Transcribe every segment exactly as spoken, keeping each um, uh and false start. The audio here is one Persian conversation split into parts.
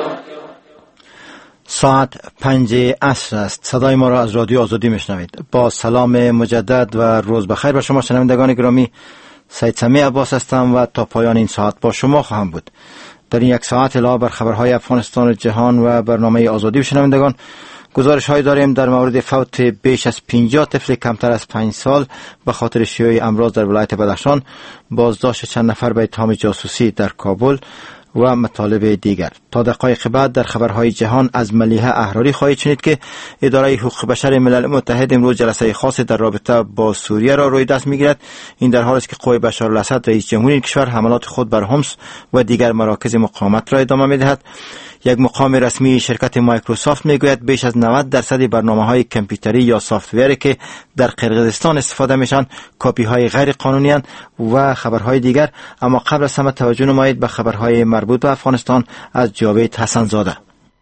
ساعت پنج عصر است. صدای ما را از رادیو آزادی میشنوید. با سلام مجدد و روز بخیر به شما شنوندگان گرامی. سید سمیع عباس هستم و تا پایان این ساعت با شما خواهم بود. در این یک ساعت علاوه بر خبرهای افغانستان و جهان و برنامه آزادی و شنوندگان، گزارش های داریم در مورد فوت بیش از پنجاه طفل کمتر از پنج سال به خاطر شیوع امراض در ولایت بدخشان، بازداشت چند نفر به اتهام جاسوسی در کابل و مطالب دیگر. تا دقایق بعد در خبرهای جهان از ملیحه احراری خواهید شنید که اداره حقوق بشر ملل متحد امروز جلسه خاصی در رابطه با سوریه را روی دست میگیرد. این در حالی است که قوای بشار الاسد رئیس جمهور این کشور حملات خود بر حمص و دیگر مراکز مقاومت را ادامه میدهد. یک مقام رسمی شرکت مایکروسافت میگوید بیش از نود درصد برنامه‌های کامپیوتری یا سافت‌وری که در قرقیزستان استفاده میشن کاپی‌های غیر قانونی اند و خبرهای دیگر. اما قبل از همه توجه نمایید به خبرهای مربوط به افغانستان از جاوید حسن زاده.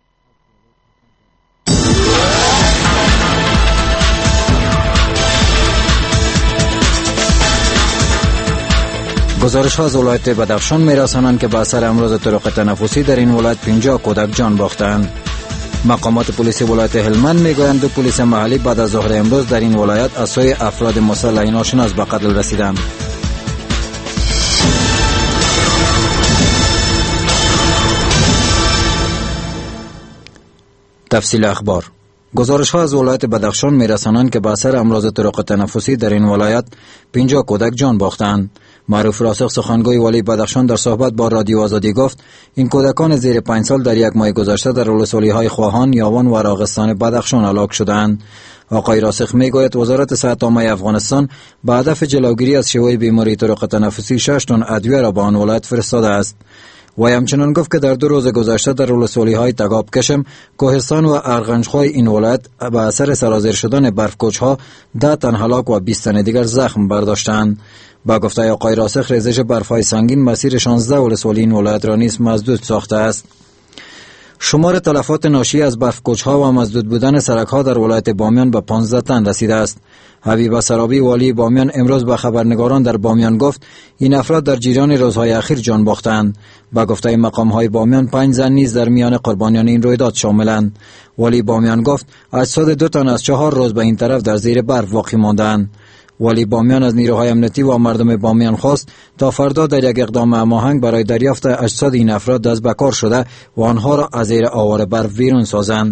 گزارش ها از ولایت بدخشان می‌رسانند که به اثر امراض طرق تنفسی در این ولایت پنجاه کودک جان باختند. مقامات پلیس ولایت هلمند میگویند دو پلیس محلی بعد از ظهر امروز در این ولایت از سوی افراد مسلح ناشناس به قتل رسیدند. تفصیل اخبار. گزارش ها از ولایت بدخشان می‌رسانند که به اثر امراض طرق تنفسی در این ولایت پنجاه کودک جان باختند. معروف راسخ سخنگوی ولی بدخشان در صحبت با رادیو آزادی گفت این کودکان زیر پنج سال در یک ماه گذشته در ولسوالی های خواهان، یاوان و راغستان بدخشان هلاک شدند. آقای راسخ میگوید وزارت صحت عامه افغانستان به هدف جلوگیری از شیوع بیماری طرق تنفسی شش تن ادویه را به آن ولایت فرستاده است. و همچنان گفت که در دو روز گذشته در ولسوالی های تگاب کشم، کوهستان و ارغنجخوی این ولایت به اثر سرازیر شدن برفکوچ ها ده تن هلاک و بیست تن دیگر زخم برداشتند. با گفته آقای راسخ ریزش برف‌های سنگین مسیر شانزده ولسوالی این ولایت را نیز مسدود ساخته است. شمار تلفات ناشی از برفکوچ‌ها و مسدود بودن سرک‌ها در ولایت بامیان به پانزده تن رسیده است. حبیب سرابی والی بامیان امروز به خبرنگاران در بامیان گفت این افراد در جریان روزهای اخیر جان باختند. با گفته مقام‌های بامیان پنج زن نیز در میان قربانیان این رویداد شاملند. والی بامیان گفت اجساد دو تن از چهار روز به این طرف در زیر برف واقع ماندند. والی بامیان از نیروهای امنیتی و مردم بامیان خواست تا فردا در یک اقدام هماهنگ برای دریافت اجساد این افراد دست به کار شده و آنها را از زیر آوار برف بیرون سازند.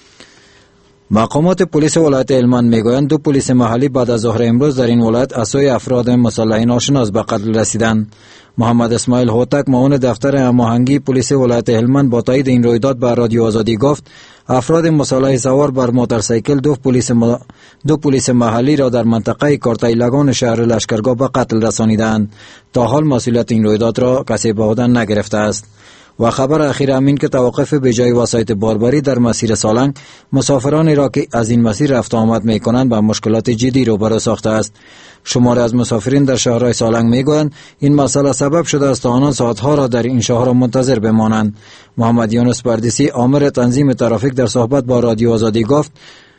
مقامات پلیس ولایت هلمند میگویند دو پلیس محلی بعد از ظهر امروز در این ولایت از سوی افراد مسلح ناشناس به قتل رسیدند. محمد اسماعیل هوتک معاون دفتر هماهنگی پلیس ولایت هلمند با تایید این رویداد به رادیو آزادی گفت افراد مسلح سوار بر موتورسیکل دو پلیس م... دو پلیس محلی را در منطقه کارتای لگان شهر لشکرگاه به قتل رسانیدند. تا حال مسئولیت این رویداد را کسی به عهده نگرفته است. و خبر اخیر همین که توقف به جای وسایط باربری در مسیر سالنگ مسافرانی را که از این مسیر رفت آمد می کنند با مشکلات جدی روبرو ساخته است. شماری از مسافرین در شهرهای سالنگ می گویند این مسئله سبب شده است تا آنان ساعتها را در این شهر منتظر بمانند. محمد یونس پردیسی آمر تنظیم ترافیک در صحبت با رادیو آزادی گفت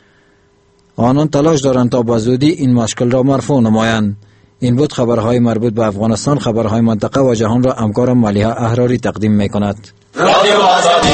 آنان تلاش دارند تا به زودی این مشکل را مرفوع نمایند. این بود خبرهای مربوط به افغانستان. خبرهای منطقه و جهان را همکارم ملیحه احراری تقدیم می کند. رادیو آزادی.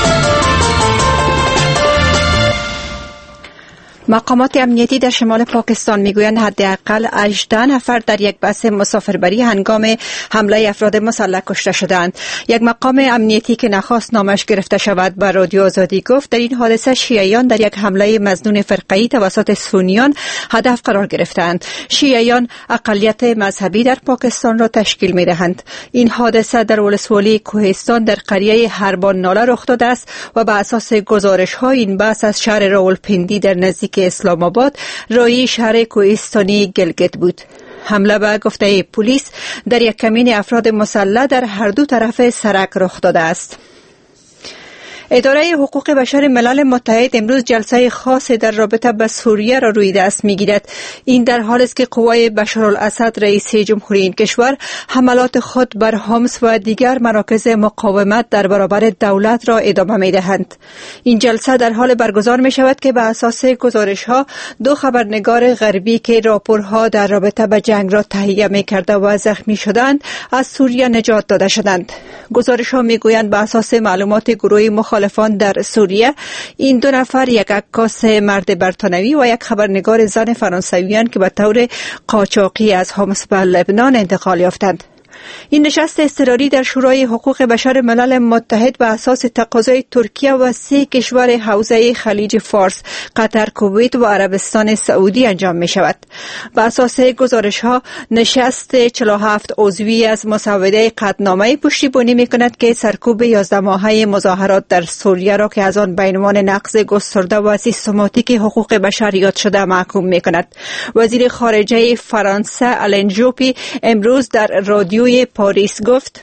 مقامات امنیتی در شمال پاکستان میگویند حداقل هجده نفر در یک بس مسافربری هنگام حمله افراد مسلح کشته شدند. یک مقام امنیتی که نخواست نامش گرفته شود به رادیو آزادی گفت در این حادثه شیعیان در یک حمله مظنون فرقه‌ای توسط سنیان هدف قرار گرفتند. شیعیان اقلیت مذهبی در پاکستان را تشکیل میدهند. این حادثه در ولسوالی کوهستان در قریه هربان ناله رخ داده است و به اساس گزارش‌ها این بس از شهر راولپندی در نزدیک اسلام آباد رای شهر کوهستانی گلگت بود. حمله به گفته پلیس در یک کمین افراد مسلح در هر دو طرف سرک رخ داده است. اداره حقوق بشر ملل متحد امروز جلسه خاصی در رابطه با سوریه را روی دست میگیرد. این در حالی است که قوای بشارالاسد رئیس جمهوری این کشور حملات خود بر حمص و دیگر مراکز مقاومت در برابر دولت را ادامه میدهند. این جلسه در حال برگزار می شود که به اساس گزارش ها دو خبرنگار غربی که راپورها در رابطه با جنگ را تهیه می کرده و زخمی شدند از سوریه نجات داده شدند. گزارش ها می گویند به اساس معلومات گروه مخالفان در سوریه این دو نفر یک عکاس مرد بریتانوی و یک خبرنگار زن فرانسویان که به طور قاچاقی از حمص به لبنان انتقال یافتند. این نشست اضطراری در شورای حقوق بشر ملل متحد به اساس تقاضای ترکیه و سه کشور حوزه خلیج فارس، قطر، کویت و عربستان سعودی انجام می شود. به اساس گزارش ها نشست چهل و هفت عضوی از مسوده قطعنامه پشتیبانی می کند که سرکوب یازده ماهه مظاهرات در سوریه را که از آن به عنوان نقض گسترده و سیستماتیک حقوق بشر یاد شده محکوم می کند. وزیر خارجه فرانسه آلن جوپی امروز در رادیو پاریس گفت: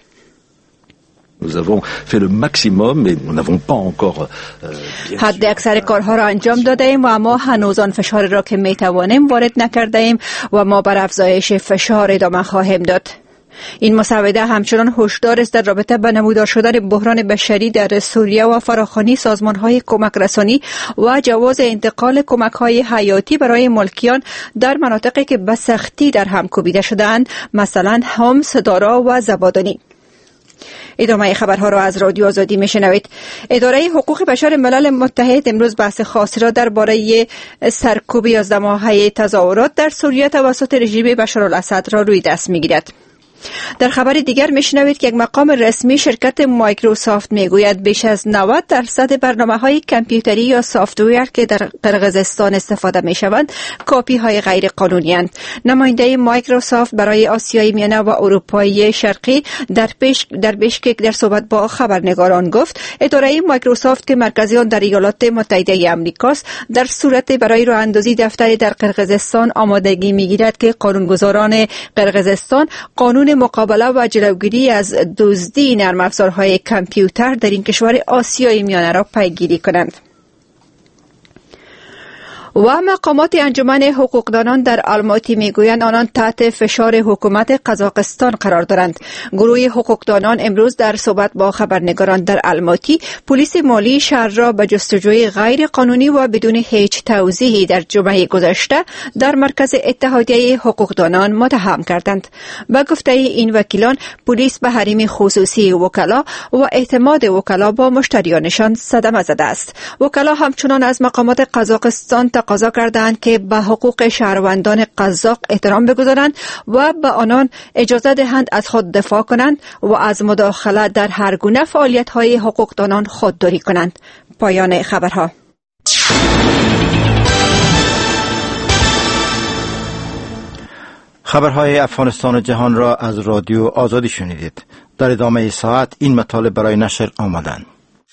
Nous avons fait le maximum mais nous n'avons pas encore حد اکثر کارها را انجام داده ایم و ما هنوز آن فشار را که می توانیم وارد نکرده ایم و ما بر افزایش فشار ادامه خواهیم داد. این مسوده همچنان هشدار است در رابطه با نمودار شدن بحران بشری در سوریه و فراخوانی سازمان‌های کمک رسانی و جواز انتقال کمک‌های حیاتی برای ملکیان در مناطقی که به سختی در هم کوبیده شده‌اند، مثلا حمص، دارا و زبادانی. ادامه خبرها را از رادیو آزادی میشنوید. اداره حقوق بشر ملل متحد امروز بحث خاصی را درباره سرکوب یازده ماهه تظاهرات در سوریه توسط رژیم بشارالاسد را روی دست میگیرد. در خبر دیگر میشنوید که یک مقام رسمی شرکت مایکروسافت میگوید بیش از نود درصد برنامه‌های کامپیوتری یا سافت‌ویر که در قرقیزستان استفاده میشوند کاپی های غیر قانونی اند. نماینده مایکروسافت برای آسیای میانه و اروپای شرقی در پیش در بیشکک در صحبت با خبرنگاران گفت اداره مایکروسافت که مرکزی آن در ایالات متحده آمریکاست در صورت برای راه اندازی دفتری در قرقیزستان آمادگی میگیرد که قانونگذاران قرقیزستان قانون مقابله و جلوگیری از دزدی نرم افزارهای کامپیوتر در این کشور آسیای میانه را پیگیری کنند. و مقامات انجمن حقوقدانان در آلماتی میگویند آنان تحت فشار حکومت قزاقستان قرار دارند. گروه حقوقدانان امروز در صحبت با خبرنگاران در آلماتی پلیس مالی شهر را به جستجوی غیر قانونی و بدون هیچ توضیحی در جمعه گذشته در مرکز اتحادیه حقوقدانان متهم کردند. به گفته این وکیلان پلیس به حریم خصوصی وکلا و اعتماد وکلا با مشتریانشان صدمه زده است. وکلا همچنان از مقامات قزاقستان تقاضا کردند که به حقوق شهروندان قزاق احترام بگذارند و به آنان اجازه دهند از خود دفاع کنند و از مداخله در هر گونه فعالیت‌های حقوقدانان خودداری کنند. پایان خبرها. خبرهای افغانستان و جهان را از رادیو آزادی شنیدید. در ادامه ساعت این مطالب برای نشر آمدند.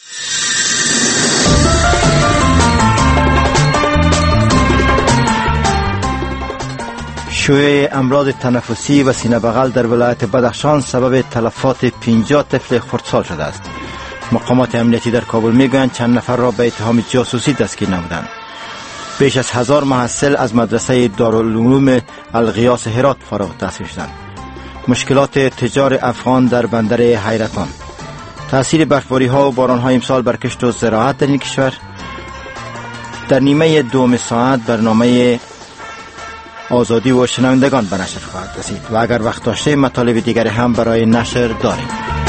شیوع امراض تنفسی و سینه بغل در ولایت بدخشان سبب تلفات پنجاه طفل خردسال شده است. مقامات امنیتی در کابل میگویند چند نفر را به اتهام جاسوسی دستگیر نمودند. بیش از هزار محصل از مدرسه دارالعلوم الغیاث هرات فارغ التحصیل شدند. مشکلات تجار افغان در بندر حیرتان. تأثیر برفباری ها و باران های امسال بر کشت و زراعت در این کشور. در نیمه دوم ساعت برنامه آزادی و شنوندگان به نشر خواهد رسید و اگر وقت داشته مطالب دیگر هم برای نشر داریم.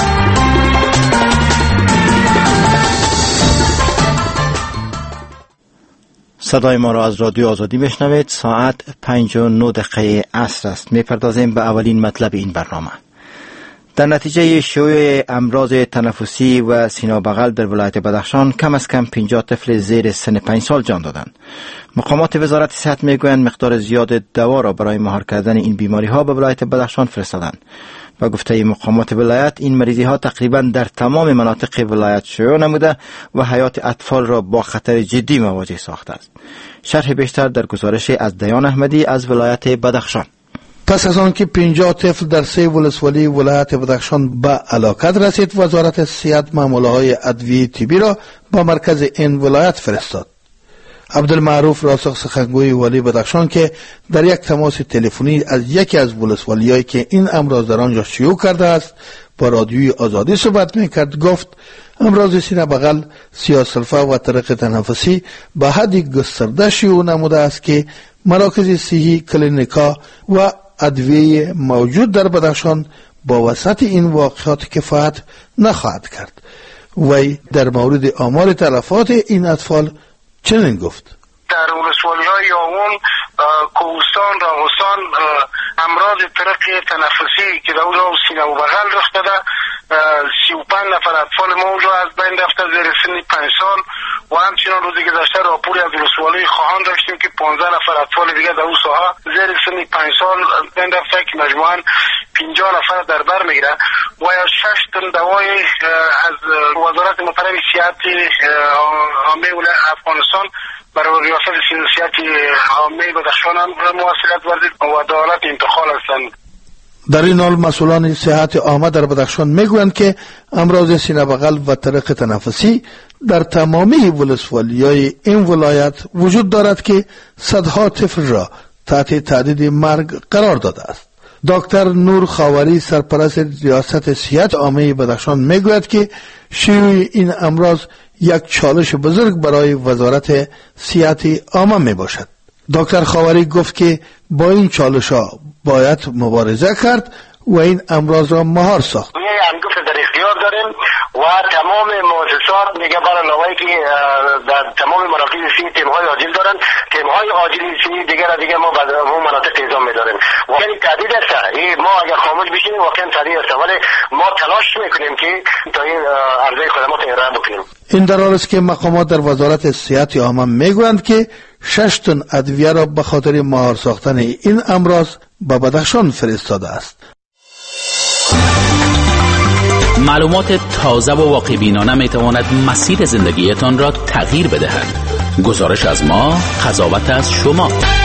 صدای ما را از رادیو آزادی بشنوید. ساعت پنج و نه دقیقه عصر است. میپردازیم به اولین مطلب این برنامه. در نتیجه شیوع امراض تنفسی و سینه بغل در ولایت بدخشان کم از کم پنجاه طفل زیر سن پنج سال جان دادند. مقامات وزارت صحت میگویند مقدار زیاد دوا را برای مهار کردن این بیماری ها به ولایت بدخشان فرستادند. و گفته مقامات ولایت این مریضی ها تقریبا در تمام مناطق ولایت شیوع نموده و حیات اطفال را با خطر جدی مواجه ساخته است. شرح بیشتر در گزارش از دیان احمدی از ولایت بدخشان. پس از آنکه پنجاه طفل در سه ولسوالی ولایت بدخشان به هلاکت رسید، وزارت صحت مامورهای ادویه طبی را به مرکز این ولایت فرستاد. عبدالمعروف راسخ سخنگوی والی بدخشان که در یک تماس تلفنی از یکی از ولسوالی‌هایی که این امراض در آنجا شیوع کرده است با رادیوی آزادی صحبت میکرد، گفت امراض سینه بغل، سیاه‌سلفه و طریق تنفسی به حدی گسترده شیوع نموده است که مراکز صحی، کلینیکا و ادویه موجود در بدخشان با وسط این واقعات کفایت نخواهد کرد. وی در مورد آمار تلفات این اطفال چنین گفت: در ولسوالی‌های یاون، کوهستان، راغستان امراض طریق تنفسی که در اونجا سینه و بغل رخ داده، سی و پنج نفر اطفال ما اونجا از بین رفته زیر سن پنج سال و همچنان روزی گذشته راپوری از ولسوالی خواهان داشتیم که پانزده نفر اطفال دیگه در اون ساحه زیر سن پنج سال از بین رفته که مجموعاً پنجاه نفر در بر میگیره و یا شش تن دوای از وزارت محترم صحت عامه افغانستان برای ریاست صحت عامه بدخشان هم مواصلت ورزید و در حالت انتقال هستند. در این حال مسئولان صحت عامه در بدخشان میگویند که امراض سینه بغل و طریق تنفسی در تمامی ولسوالی‌های این ولایت وجود دارد که صدها طفل را تحت تهدید مرگ قرار داده است. دکتر نور خاوری سرپرست ریاست صحت عامه بدخشان میگوید که شیوع این امراض یک چالش بزرگ برای وزارت صحت عامه می باشد. دکتر خاوری گفت که با این چالش ها باید مبارزه کرد و این امراض را مهار ساخت. در اختیار داریم و تمام مؤسسات دیگه برای علاوه که در تمام مراکز صحی تیم‌های عاجل دارن، تیم‌های عاجل صحی دیگه را دیگه ما بعد اون مناطق اعزام می‌داریم. یعنی تهدید است. ما اگر خاموش بشیم واقعا تهدید است، ولی ما تلاش می‌کنیم که تا این عرضه خدمات ارائه بکنیم. این در حالی است که مقامات در وزارت صحت عامه میگویند که شش تن ادویه را به خاطر مهار ساختن این امراض به بدخشان فرستاده است. معلومات تازه و واقع بینانه می تواند مسیر زندگیتان را تغییر بدهد. گزارش از ما، قضاوت از شما.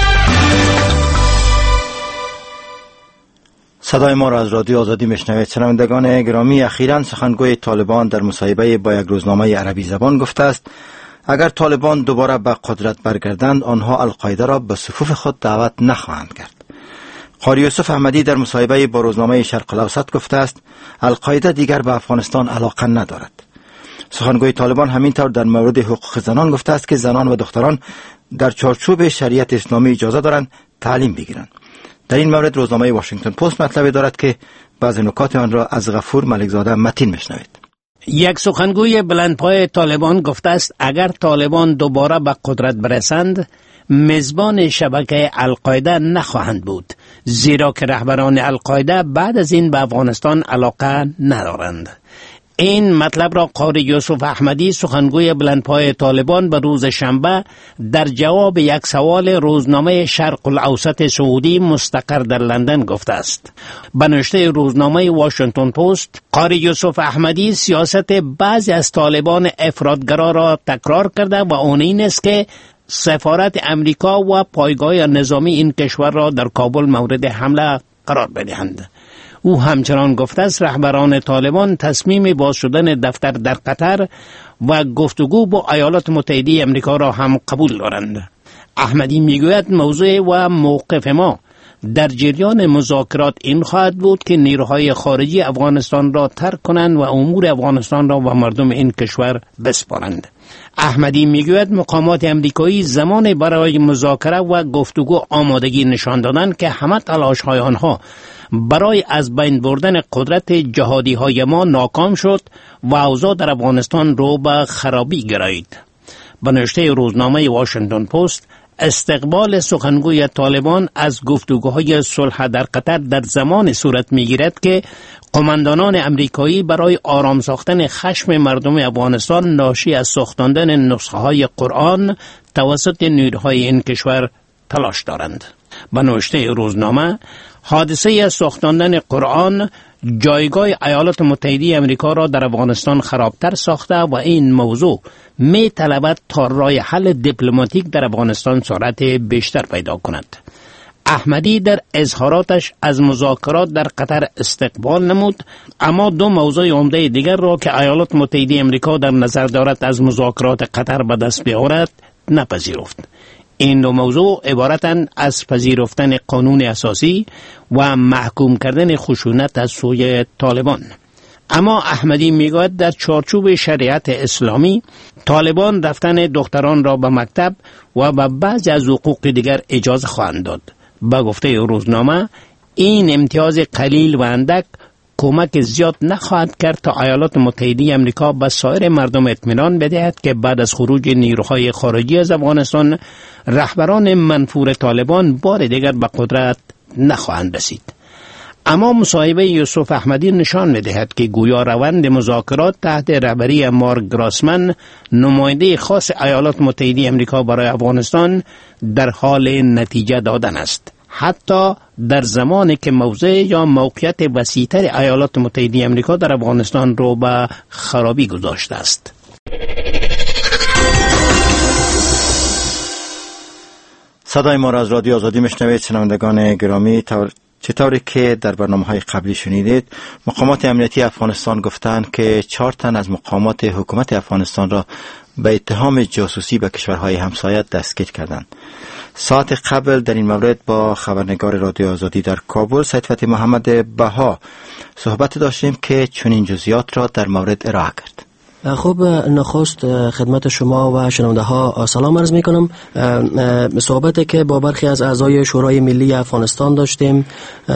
صدای ما را از رادیو آزادی میشنوید. شنوندگان گرامی، اخیراً سخنگوی طالبان در مصاحبه با یک روزنامه عربی زبان گفته است اگر طالبان دوباره به قدرت برگردند آنها القاعده را به صفوف خود دعوت نخواهند کرد. قاری یوسف احمدی در مصاحبه با روزنامه شرق الاوسط گفته است القاعده دیگر به افغانستان علاقه ندارد. سخنگوی طالبان همینطور در مورد حقوق زنان گفته است که زنان و دختران در چارچوب شریعت اسلامی اجازه دارند تعلیم بگیرند. در این مورد روزنامه واشنگتن پست مطلبی دارد که بعضی نکات آن را از غفور ملکزاده متین میشنوید. یک سخنگوی بلندپای طالبان گفته است اگر طالبان دوباره به قدرت برسند میزبان شبکه القاعده نخواهند بود، زیرا که رهبران القاعده بعد از این به افغانستان علاقه ندارند. این مطلب را قاری یوسف احمدی سخنگوی بلندپای طالبان به روز شنبه در جواب یک سوال روزنامه شرق الاوسط سعودی مستقر در لندن گفته است. به نوشته روزنامه واشنگتن پست، قاری یوسف احمدی سیاست بعضی از طالبان افراطگرا را تکرار کرده و آن این است که سفارت امریکا و پایگاه نظامی این کشور را در کابل مورد حمله قرار بدهند. او همچنان گفته است رهبران طالبان تصمیم باز شدن دفتر در قطر و گفتگو با ایالات متحده امریکا را هم قبول دارند. احمدی میگوید موضوع و موقف ما در جریان مذاکرات این خواهد بود که نیروهای خارجی افغانستان را ترک کنند و امور افغانستان را و مردم این کشور بسپارند. احمدی میگوید مقامات امریکایی زمان برای مذاکره و گفتگو آمادگی نشان دادند که همه تلاش‌های آنها برای از بین بردن قدرت جهادی های ما ناکام شد و اوضاع در افغانستان رو به خرابی گرایید. به نوشته روزنامه واشنگتن پست، استقبال سخنگوی طالبان از گفتگوهای صلح در قطر در زمان صورت میگیرد که قماندانان امریکایی برای آرام ساختن خشم مردم افغانستان ناشی از ساختاندن نسخه های قرآن توسط نیروهای این کشور تلاش دارند. به نوشته روزنامه، حادثه ساختاندن قرآن جایگاه ایالات متحده امریکا را در افغانستان خرابتر ساخته و این موضوع می طلبد تا راه حل دیپلماتیک در افغانستان سرعت بیشتر پیدا کند. احمدی در اظهاراتش از مذاکرات در قطر استقبال نمود، اما دو موضوع عمده دیگر را که ایالات متحده آمریکا در نظر دارد از مذاکرات قطر به دست بیاورد نپذیرفت. این دو موضوع عبارتند از پذیرفتن قانون اساسی و محکوم کردن خشونت از سوی طالبان. اما احمدی میگوید در چارچوب شریعت اسلامی طالبان رفتن دختران را به مکتب و به بعضی از حقوق دیگر اجازه خواهند داد. به گفته روزنامه این امتیاز قلیل و اندک کمک زیاد نخواهد کرد تا ایالات متحده آمریکا به سایر مردم اطمینان بدهد که بعد از خروج نیروهای خارجی از افغانستان رهبران منفور طالبان بار دیگر به قدرت نخواهند رسید. اما مصاحبه یوسف احمدی نشان می‌دهد که گویا روند مذاکرات تحت رهبری مارک گراسمن، نماینده خاص ایالات متحده آمریکا برای افغانستان، در حال نتیجه دادن است، حتی در زمانی که موضع یا موقعیت وسیع‌تر ایالات متحده آمریکا در افغانستان رو به خرابی گذاشته است. صدای ما را از رادیو آزادی میشنوید. شنوندگان گرامی، چطوری که در برنامه‌های قبلی شنیدید، مقامات امنیتی افغانستان گفتند که چهار تن از مقامات حکومت افغانستان را به اتهام جاسوسی به کشورهای همسایه دستگیر کردند. ساعت قبل در این مورد با خبرنگار رادیو آزادی در کابل سید فتحی محمد بها صحبت داشتیم که چنین جزئیات را در مورد ارائه کرد. خب، نخست خدمت شما و شنونده ها سلام عرض می کنم. صحبتی که با برخی از اعضای شورای ملی افغانستان داشتیم،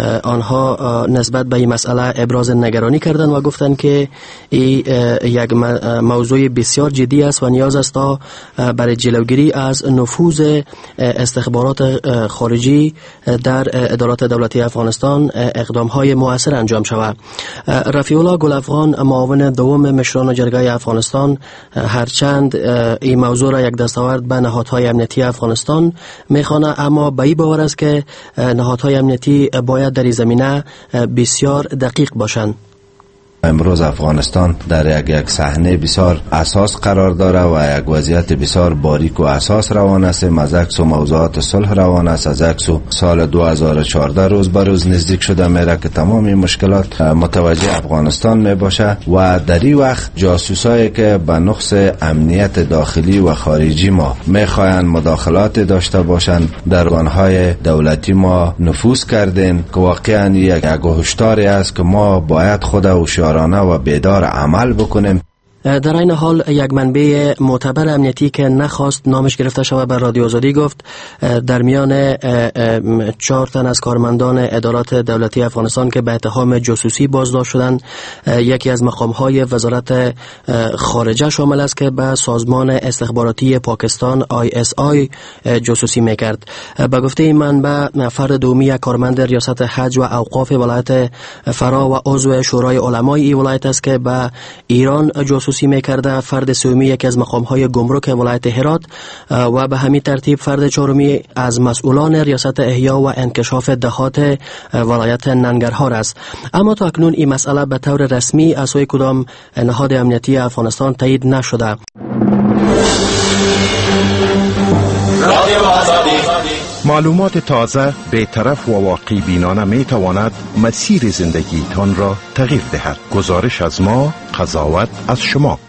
آنها نسبت به این مسئله ابراز نگرانی کردند و گفتند که این یک موضوع بسیار جدی است و نیاز است تا برای جلوگیری از نفوذ استخبارات خارجی در ادارات دولتی افغانستان اقدام های مؤثر انجام شود. رفیع الله گل افغان، معاون دوم مشران جرگه افغانستان، هرچند این موضوع را یک دستاورد به نهادهای امنیتی افغانستان میخوانه، اما به این باور است که نهادهای امنیتی باید در این زمینه بسیار دقیق باشند. امروز افغانستان در یک یک صحنه بسیار اساس قرار داره و یک وضعیت بسیار باریک و اساس روان است. از عکس و موضوعات صلح روان است. از عکس و سال دو هزار و چهارده روز به روز نزدیک شده میره که تمام این مشکلات متوجه افغانستان می باشه و در این وقت جاسوسایی که به نقص امنیت داخلی و خارجی ما میخواین مداخلات داشته باشند در ارگانهای دولتی ما نفوذ کردن که واقعا یک هشداری است که ما باید خود و و بیدار عمل بکنیم. در این حال یک منبع معتبر امنیتی که نخواست نامش گرفته شود به رادیو آزادی گفت در میان چهار تن از کارمندان ادارات دولتی افغانستان که به اتهام جاسوسی بازداشت شدند، یکی از مقام‌های وزارت خارجه شامل است که به سازمان استخباراتی پاکستان آی اس آی جاسوسی میکرد. به گفته این منبع، فرد دومی کارمند ریاست حج و اوقاف ولایت فرا و عضو شورای علمای این ولایت است که به ایران جاسوسی میکرده. فرد سومی یکی از مقام‌های گمرک ولایت هرات و به همین ترتیب فرد چهارمی از مسئولان ریاست احیا و انکشاف دهات ولایت ننگرهار است. اما تا اکنون این مسئله به طور رسمی از سوی کدام نهاد امنیتی افغانستان تایید نشده. معلومات تازه، بی‌طرف و واقعی بینانه می تواند مسیر زندگی تان را تغییر دهد. گزارش از ما، قضاوت از شما.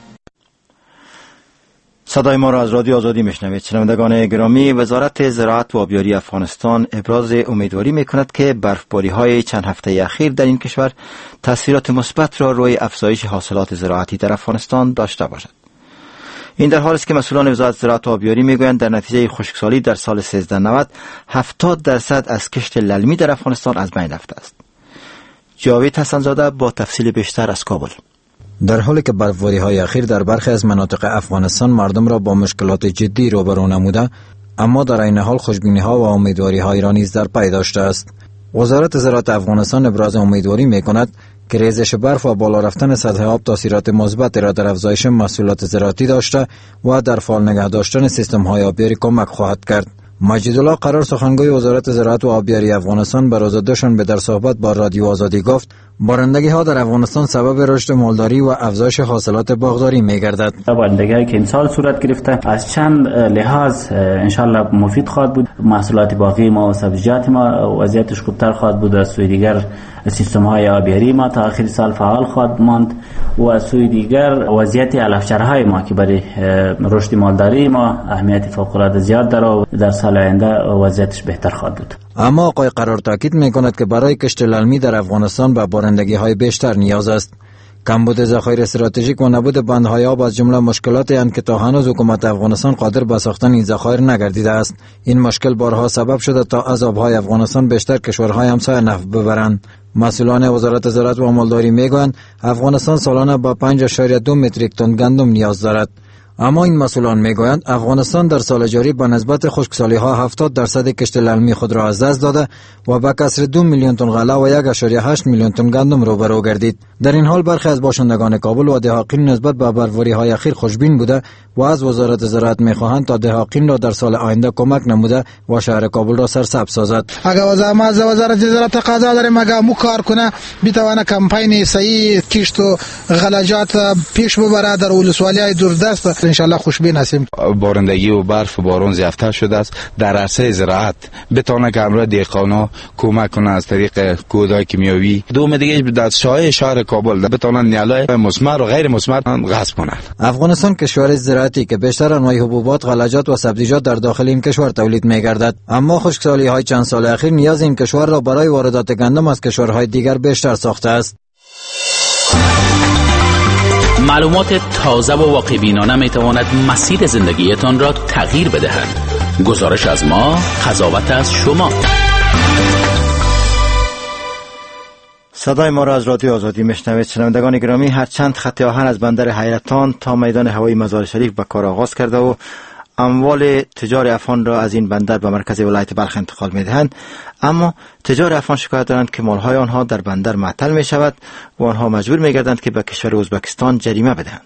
صدای ما را از رادیو آزادی میشنوید. شنوندگان گرامی، وزارت زراعت و آبیاری افغانستان ابراز امیدواری میکند که برفباری های چند هفته اخیر در این کشور تاثیرات مثبت را روی افزایش حاصلات زراعتی در افغانستان داشته باشد. این در حالی است که مسئولان وزارت زراعت و آبیاری میگویند در نتیجه خشکسالی در سال سیزده نود هفتاد درصد از کشت للمی در افغانستان از بین رفته است. جاوید حسن‌زاده با تفصیل بیشتر از کابل. در حالی که برفباری های اخیر در برخی از مناطق افغانستان مردم را با مشکلات جدی روبرو نموده، اما در این حال خوشبینی ها و امیدواری های را نیز در پی داشته است. وزارت زراعت افغانستان ابراز امیدواری میکند که ریزش برف و بالا رفتن سطح آب تاثیرات مثبت را در افزایش محصولات زراعتی داشته و در فعال نگه داشتن سیستم های آبیاری کمک خواهد کرد. مجیدالله قرار سخنگوی وزارت زراعت و آبیاری افغانستان بر آزادیشان به در صحبت با رادیو آزادی گفت بارندگی ها در افغانستان سبب رشد مالداری و افزایش حاصلات باغداری می گردد. بارندگی که امسال صورت گرفته از چند لحاظ انشالله مفید خواهد بود. محصولات باغی ما و سبزیجات ما وضعیتش خوبتر خواهد بود. از سوی دیگر سیستم های آبیاری ما تا آخر سال فعال خواهد ماند و از سوی دیگر وضعیت علفچرهای ما که برای رشد مالداری ما اهمیت فوق العاده زیاد داره و در سال آینده وضعیتش بهتر خواهد بود. اما آقای قرار تاکید میکند که برای کشت للمی در افغانستان به بارندگی های بیشتر نیاز است. کمبود ذخایر استراتژیک و نبود بندهای آب از جمله مشکلاتی اند که تا هنوز حکومت افغانستان قادر به ساختن این ذخایر نگردیده است. این مشکل بارها سبب شده تا از آبهای افغانستان بیشتر کشورهای همسایه نفت ببرند. مسئولان وزارت زراعت و مالداری میگویند افغانستان سالانه با پنج اشاریه دو متریک تن گندم نیاز دارد. اما این مسئولان میگویند افغانستان در سال جاری به نسبت خشکسالی ها هفتاد درصد کشت للمی خود را از دست داده و به کسر دو میلیون تن غله و یک اشاریه هشت میلیون تن گندم روبرو گردید. در این حال برخی از باشندگان کابل و دهاقین نسبت به بروری های اخیر خوشبین بوده و از وزارت زراعت میخواهند تا دهاقین را در سال آینده کمک نموده و شهر کابل را سرسبز سازد. اگر وزارت زراعت تقاضا داره مگه مو کار کنه بتوانه کمپاین صحیح کشت و غلجات پیش ببره در ولسوالی‌های دوردست ان شاء الله خوشبین هستیم. بارندگی و برف و باران زیادتر شده است در عرصه زراعت بتونه که امروز دهقانا کمک کنه از طریق کودای کیمیاوی. دوم دیگه دستشوی شهر کابل بتونن نیالای مثمر و غیر مثمر غصب کنند. افغانستان کشور زراعتی که بیشتر انواع حبوبات، غلجات و سبزیجات در داخل این کشور تولید می‌گردد، اما خشکسالی های چند سال اخیر نیاز این کشور را برای واردات گندم از کشورهای دیگر بیشتر ساخته است. معلومات تازه و واقع بینانه می تواند مسیر زندگیتان را تغییر بدهد. گزارش از ما، قضاوت از شما. صدای ما را از رادیو آزادی میشنوید. شنوندگان گرامی، هر چند خط آهن از بندر حیرتان تا میدان هوایی مزار شریف به کار آغاز کرده و اموال تجار افغان را از این بندر به مرکز ولایت بلخ انتقال می‌دهند، اما تجار افغان شکایت دارند که مالهای آنها در بندر معطل می شود و آنها مجبور می‌گردند که به کشور ازبکستان جریمه بدهند.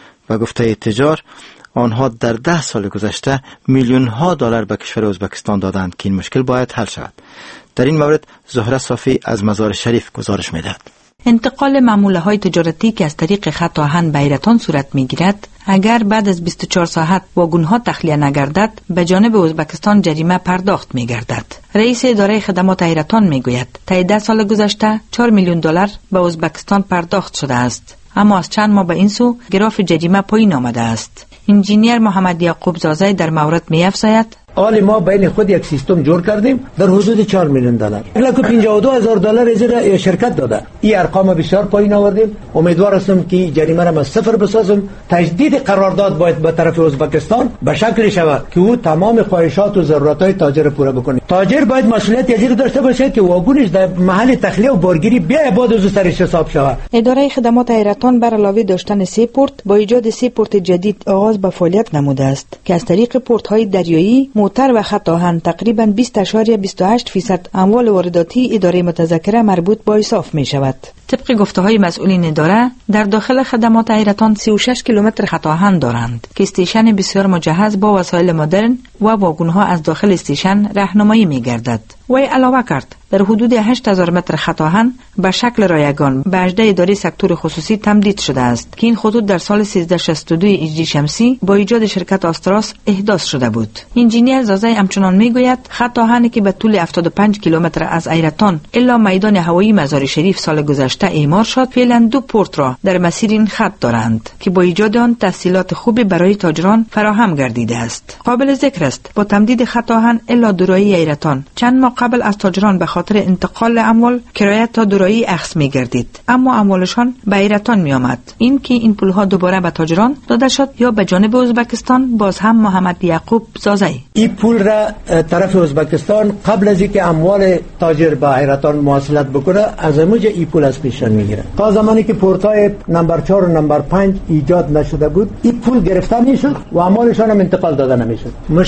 و گفته تجار آنها در ده سال گذشته میلیون ها دلار به کشور ازبکستان دادند که این مشکل باید حل شود. در این مورد زهره صافی از مزار شریف گزارش می‌دهد. انتقال معامله‌های تجارتی که از طریق خط آهن به حیرتان صورت می‌گیرد، اگر بعد از بیست و چهار ساعت واگن‌ها تخلیه نگردد، به جانب ازبکستان جریمه پرداخت می‌گردد. رئیس اداره خدمات حیرتان می‌گوید طی ده سال گذشته چهار میلیون دلار به ازبکستان پرداخت شده است، اما از چند ماه به این سو گراف جریمه پایین آمده است. انجینیر محمد یعقوب زازای در مورد می‌افزاید: حال ما بین خود یک سیستم جور کردیم در حدود چهار میلیون دلار. لکه پنجاه و دو هزار دلار از شرکت داده. این ارقام بسیار پایین آوردیم. امیدوار هستم که جریمه را از صفر بسازم. تجدید قرارداد باید به طرف ازبکستان به شکل شود که او تمام خواهشات و ضرورت‌های تاجر پورا بکنه. تاجر باید مسئولیت یجی داشته باشه که واگونش در محل تخلیه و بارگیری بیا بعد از سرش حساب شود. اداره خدمات حیرتان بر علاوه داشتن سه پورت با ایجاد سه پورت جدید آغاز به فعالیت نموده است که از طریق پورت‌های دریایی موتر و خط آهن تقریباً بیست اشاریه بیست و هشت درصد اموال وارداتی اداره متذکره مربوط به ایصاف می شود. طبق گفته‌های مسئولین اداره، در داخل خدمات حیرتان سی و شش کیلومتر خط آهن دارند که استیشن بسیار مجهز با وسایل مدرن و واگن‌ها از داخل استیشن راهنمایی می‌گردد. وی علاوه کرد در حدود هشت هزار متر خط آهن به شکل رایگان به هجده اداره سکتور خصوصی تمدید شده است که این خطوط در سال سیزده شصت و دو هجری شمسی با ایجاد شرکت آستراس احداث شده بود. انجینیر زازای همچنان میگوید خط آهنی که به طول هفتاد و پنج کیلومتر از حیرتان الا میدان هوایی مزار شریف سال گذشته اعمار شد، فعلا دو پورت را در مسیر این خط دارند که با ایجاد آن تسهیلات خوبی برای تاجران فراهم گردیده است. قابل ذکر است با تمدید خط آهن الا دورایی حیرتان چند ماه قبل از تاجران به خاطر انتقال اموال کرایه تا دورایی اخذ می گردید، اما اموالشان به حیرتان می آمد. این که این پولها دوباره به تاجران داده شد یا به جانب ازبکستان، باز هم محمد یعقوب زازای: این پول را طرف ازبکستان قبل از اینکه اموال تاجر به حیرتان مواصلت بکنه از موجه این پول از پیششان میگیره. تا زمانی که پورتای نمبر چهار و نمبر پنج ایجاد نشده بود این پول گرفته میشد و اموالشان هم انتقال داده نمیشد. مشکل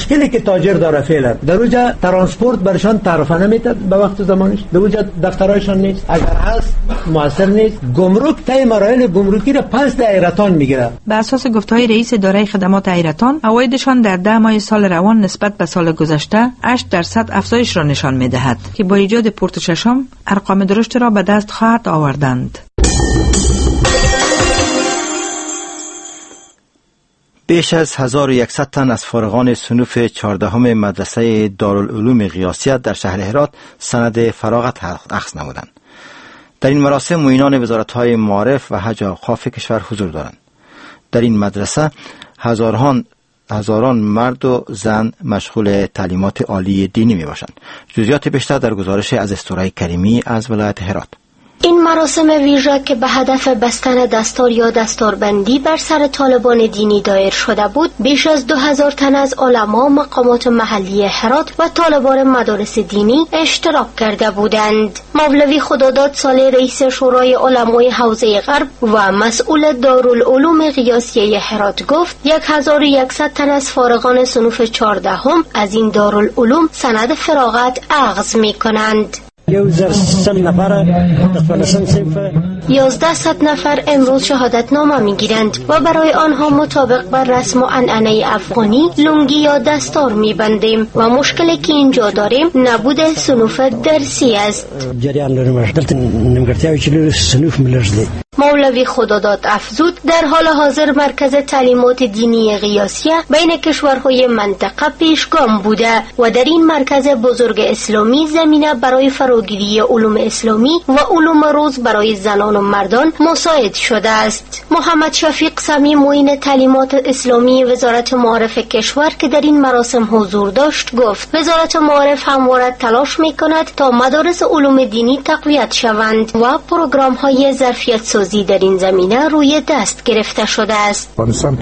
مشکلی که تاجر داره فعلا در اونجا ترانسپورت برشان تعرفه نمیده به وقت زمانش، در اونجا دفترایشان نیست، اگر هست موثر نیست. گمرک طی مراحل گمرکی را پس در ایرتان میگیره. به اساس گفته‌های رئیس اداره خدمات ایرتان، عوایدشان در ده ماه سال روان نسبت به سال گذشته هشت درصد افزایش را نشان می‌دهد که با ایجاد پورت ششم ارقام درشت را به دست خواهد آوردند. بیش از هزار و یکصد تن از فارغان صنوف چهاردهم مدرسه دارالعلوم قیاسیت در شهر هرات سند فراغت اخذ نمودند. در این مراسم معینان وزارت‌های معارف و حج و اوقاف کشور حضور دارند. در این مدرسه هزاران هزاران مرد و زن مشغول تعلیمات عالی دینی می باشند. جزئیات بیشتر در گزارش از استورای کریمی از ولایت هرات. این مراسم ویژه که به هدف بستن دستار یا دستاربندی بر سر طالبان دینی دایر شده بود، بیش از دو هزار تن از علما، مقامات محلی هرات و طالبان مدارس دینی اشتراک کرده بودند. مولوی خداداد صالح رئیس شورای علمای حوزه غرب و مسئول دارالعلوم قیاسیه هرات گفت یک هزار و یکصد تن از فارغان صنوف چهاردهم از این دارالعلوم سند فراغت اخذ می کنند. یازده صد نفر امروز شهادت نامه می گیرند و برای آنها مطابق بر رسم و عنعنه افغانی لنگی یا دستار می بندیم و مشکلی که اینجا داریم نبود صنوف درسی است. مولوی خداداد افزود در حال حاضر مرکز تعلیمات دینی قیاسیه بین کشورهای منطقه پیشگام بوده و در این مرکز بزرگ اسلامی زمینه برای فراگیری علوم اسلامی و علوم روز برای زنان و مردان مساعد شده است. محمد شفیق سمی معین تعلیمات اسلامی وزارت معارف کشور که در این مراسم حضور داشت گفت وزارت معارف همواره تلاش می‌کند تا مدارس علوم دینی تقویت شوند و پروگرام‌های ظرفیت سازی در این زمینه روی دست گرفته شده است.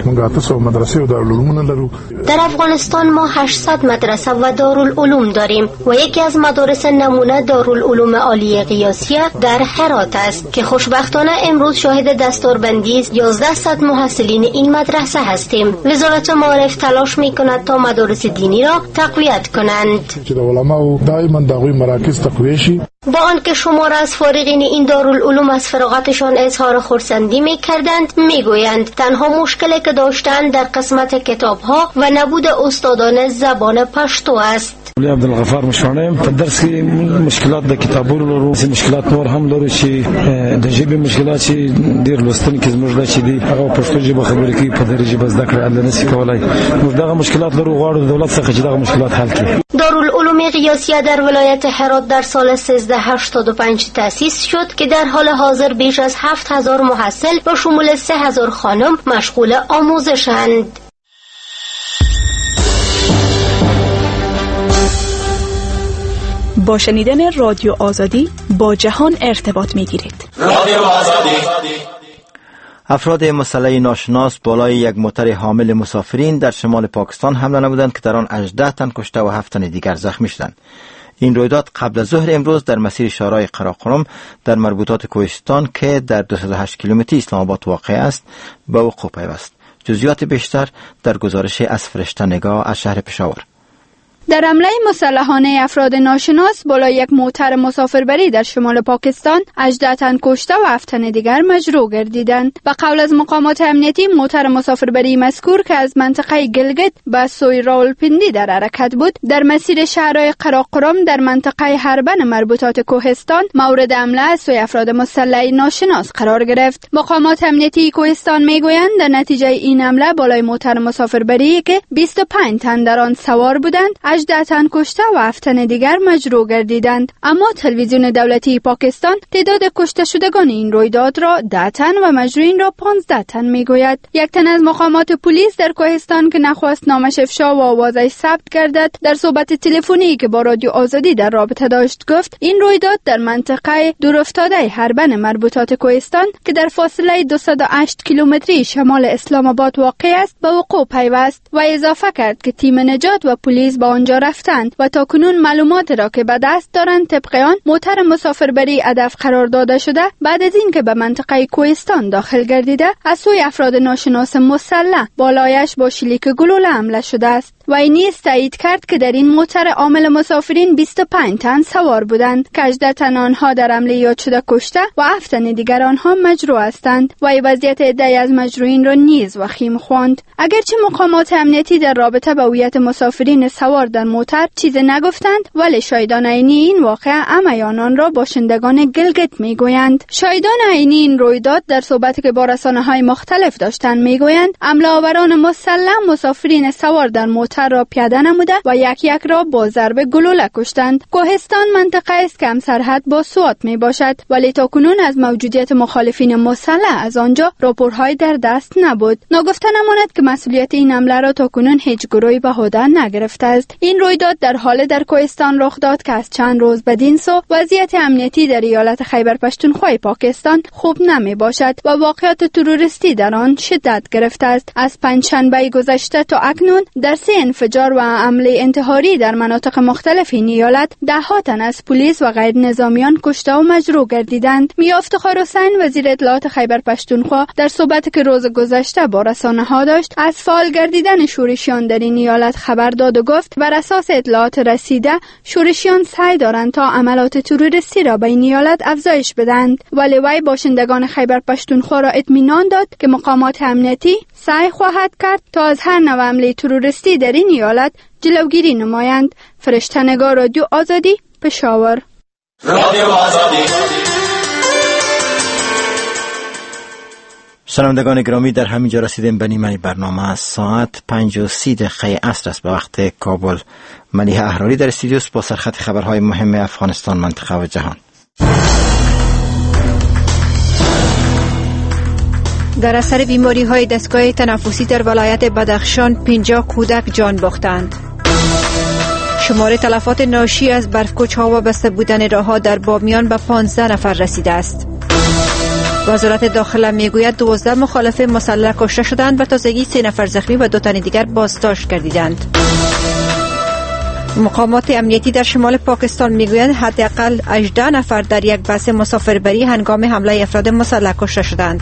در افغانستان ما هشتصد مدرسه و دارالعلوم داریم و یکی از مدارس نمونه دارالعلوم عالی قیاسیه در هرات است که خوشبختانه امروز شاهد دستاربندی یازده صد محصلین این مدرسه هستیم. وزارت معارف تلاش می‌کند تا مدارس دینی را تقویت کنند. با آنکه شمار از فارغین این دارالعلوم از فراغتشان اظهار خرسندی می‌کردند، می‌گویند تنها مشکلی که داشتند در قسمت کتاب‌ها و نبود استادان زبان پشتو است. ولی عبدالغفار مشانه په درس کې مشکلات د کتابونو لرو، مشکلات نور هم لرو چې د ژبې مشکلات چې ډېر لوستل کې زموږ د چې دی هغه پښتو ژبه خبرې کوي په دې ژبه زده کړه نه نشي کولای. موږ دغه مشکلات لرو، غواړو د دولت څخه چې دغه مشکلات حل کړي. دارالعلوم قیاسیه در ولایت هرات در سال سیزده هشتاد و پنج تأسیس شد که در حال حاضر بیش از هفت هزار محصل به شمول سه هزار خانم مشغول آموزشند. با شنیدن رادیو آزادی با جهان ارتباط می‌گیرید. رادیو آزادی. افراد مسلح ناشناس بالای یک موتر حامل مسافرین در شمال پاکستان حمله نمودند که در آن هجده تن کشته و هفت تن دیگر زخمی شدند. این رویداد قبل از ظهر امروز در مسیر شارع قراقرم در مربوطات کوهستان که در دویست و هشت کیلومتری اسلام آباد واقع است به وقوع پیوست. جزئیات بیشتر در گزارش از فرشته نگاه از شهر پشاور. در حمله مسلحانه افراد ناشناس بالای یک موتر مسافربری در شمال پاکستان هجده تن کشته و هفت تن دیگر مجروح گردیدند. به قول از مقامات امنیتی موتر مسافربری مذکور که از منطقه گلگت به سوی راولپندی در حرکت بود در مسیر شهرهای قراقرم در منطقه هربن مربوطات کوهستان مورد حمله از سوی افراد مسلح ناشناس قرار گرفت. مقامات امنیتی کوهستان میگویند در نتیجه این حمله بالای موتر مسافربری که بیست و پنج تن در آن سوار بودند هجده تن کشته و هفت تن دیگر مجروح گردیدند. اما تلویزیون دولتی پاکستان تعداد کشته شدگان این رویداد را ده تن و مجروحین را پانزده تن میگوید. یک تن از مقامات پلیس در کوهستان که نخواست نامش افشا و آوازش ثبت گردد در صحبت تلفنی که با رادیو آزادی در رابطه داشت گفت این رویداد در منطقه دورافتاده هربن مربوطات کوهستان که در فاصله دویست و هشت کیلومتری شمال اسلام آباد واقع است به وقوع پیوست و اضافه کرد که تیم نجات و پلیس با آنجا رفتند و تا کنون معلومات را که به دست دارند طبق آن موتر مسافربری هدف قرار داده شده بعد از اینکه به منطقه کوهستان داخل گردیده از سوی افراد ناشناس مسلح بالایش با شلیک گلوله حمله شده است. و نیز تایید کرد که در این موتر عامل مسافرین بیست و پنج تن سوار بودند که هجده تن آنها در حمله یاد شده کشته و هفت تن دیگر آنها مجروح هستند و وضعیت عده‌ای از مجروحین را نیز وخیم خواند. اگرچه مقامات امنیتی در رابطه با هویت مسافرین سوار در موتر چیزی نگفتند، ولی شاهدان عینی این واقعه عمیان آن را باشندگان گلگت میگویند. شاهدان عینی این رویداد در صحبتی که با رسانه‌های مختلف داشتند میگویند حمله آوران مسلح مسافرین سوار در موتر را پیاده نموده و یک یک را با ضرب گلوله کشتند. کوهستان منطقه است که هم سرحد با سوات می باشد، ولی تاکنون از موجودیت مخالفین مسلح از آنجا راپورهای در دست نبود. ناگفته نماند که مسئولیت این حمله را تاکنون هیچ گروهی به عهده نگرفته است. این رویداد در حال در کوهستان رخ داد که از چند روز بدین سو وضعیت امنیتی در ایالت خیبر پختونخوا پاکستان خوب نمی باشد و واقعات تروریستی در آن شدت گرفته است. از پنجشنبه گذشته تا اکنون در سه انفجار و حمله انتحاری در مناطق مختلف این ایالت ده ها تن از پلیس و غیر نظامیان کشته و مجروح گردیدند. میا افتخار حسین وزیر اطلاعات خیبر پختونخوا در صحبتی که روز گذشته با رسانه‌ها داشت از فعال گردیدن شورشیان در این ایالت خبر داد و گفت بر اساس اطلاعات رسیده شورشیان سعی دارند تا عملات تروریستی را به این ایالت افزایش بدهند، ولی وی باشندگان خیبر پختونخوا را اطمینان داد که مقامات امنیتی سعی خواهد کرد تا از هر نوع حمله تروریستی در این ایالت جلوگیری نمایند. فرشته‌نگار رادیو آزادی، پشاور. رادیو آزادی. شنوندگان گرامی، در همینجا رسیدیم به نیمه برنامه. ساعت پنج و سی دقیقه عصر است به وقت کابل. ملیحه احراری در استودیو با سرخط خبرهای مهم افغانستان، منطقه و جهان. در اثر بیماری های دستگاه تنفسی در ولایت بدخشان پنجاه کودک جان باختند. شمار تلفات ناشی از برفکوچ‌ها و بسته بودن راه‌ها در بامیان به پانزده نفر رسیده است. وزارت داخله میگوید دوازده مخالف مسلح کشته شدند و تازگی سه نفر زخمی و دو تن دیگر بازداشت گردیدند. مقامات امنیتی در شمال پاکستان میگویند حداقل هجده نفر در یک بس مسافربری هنگام حمله افراد مسلح کشته شدند.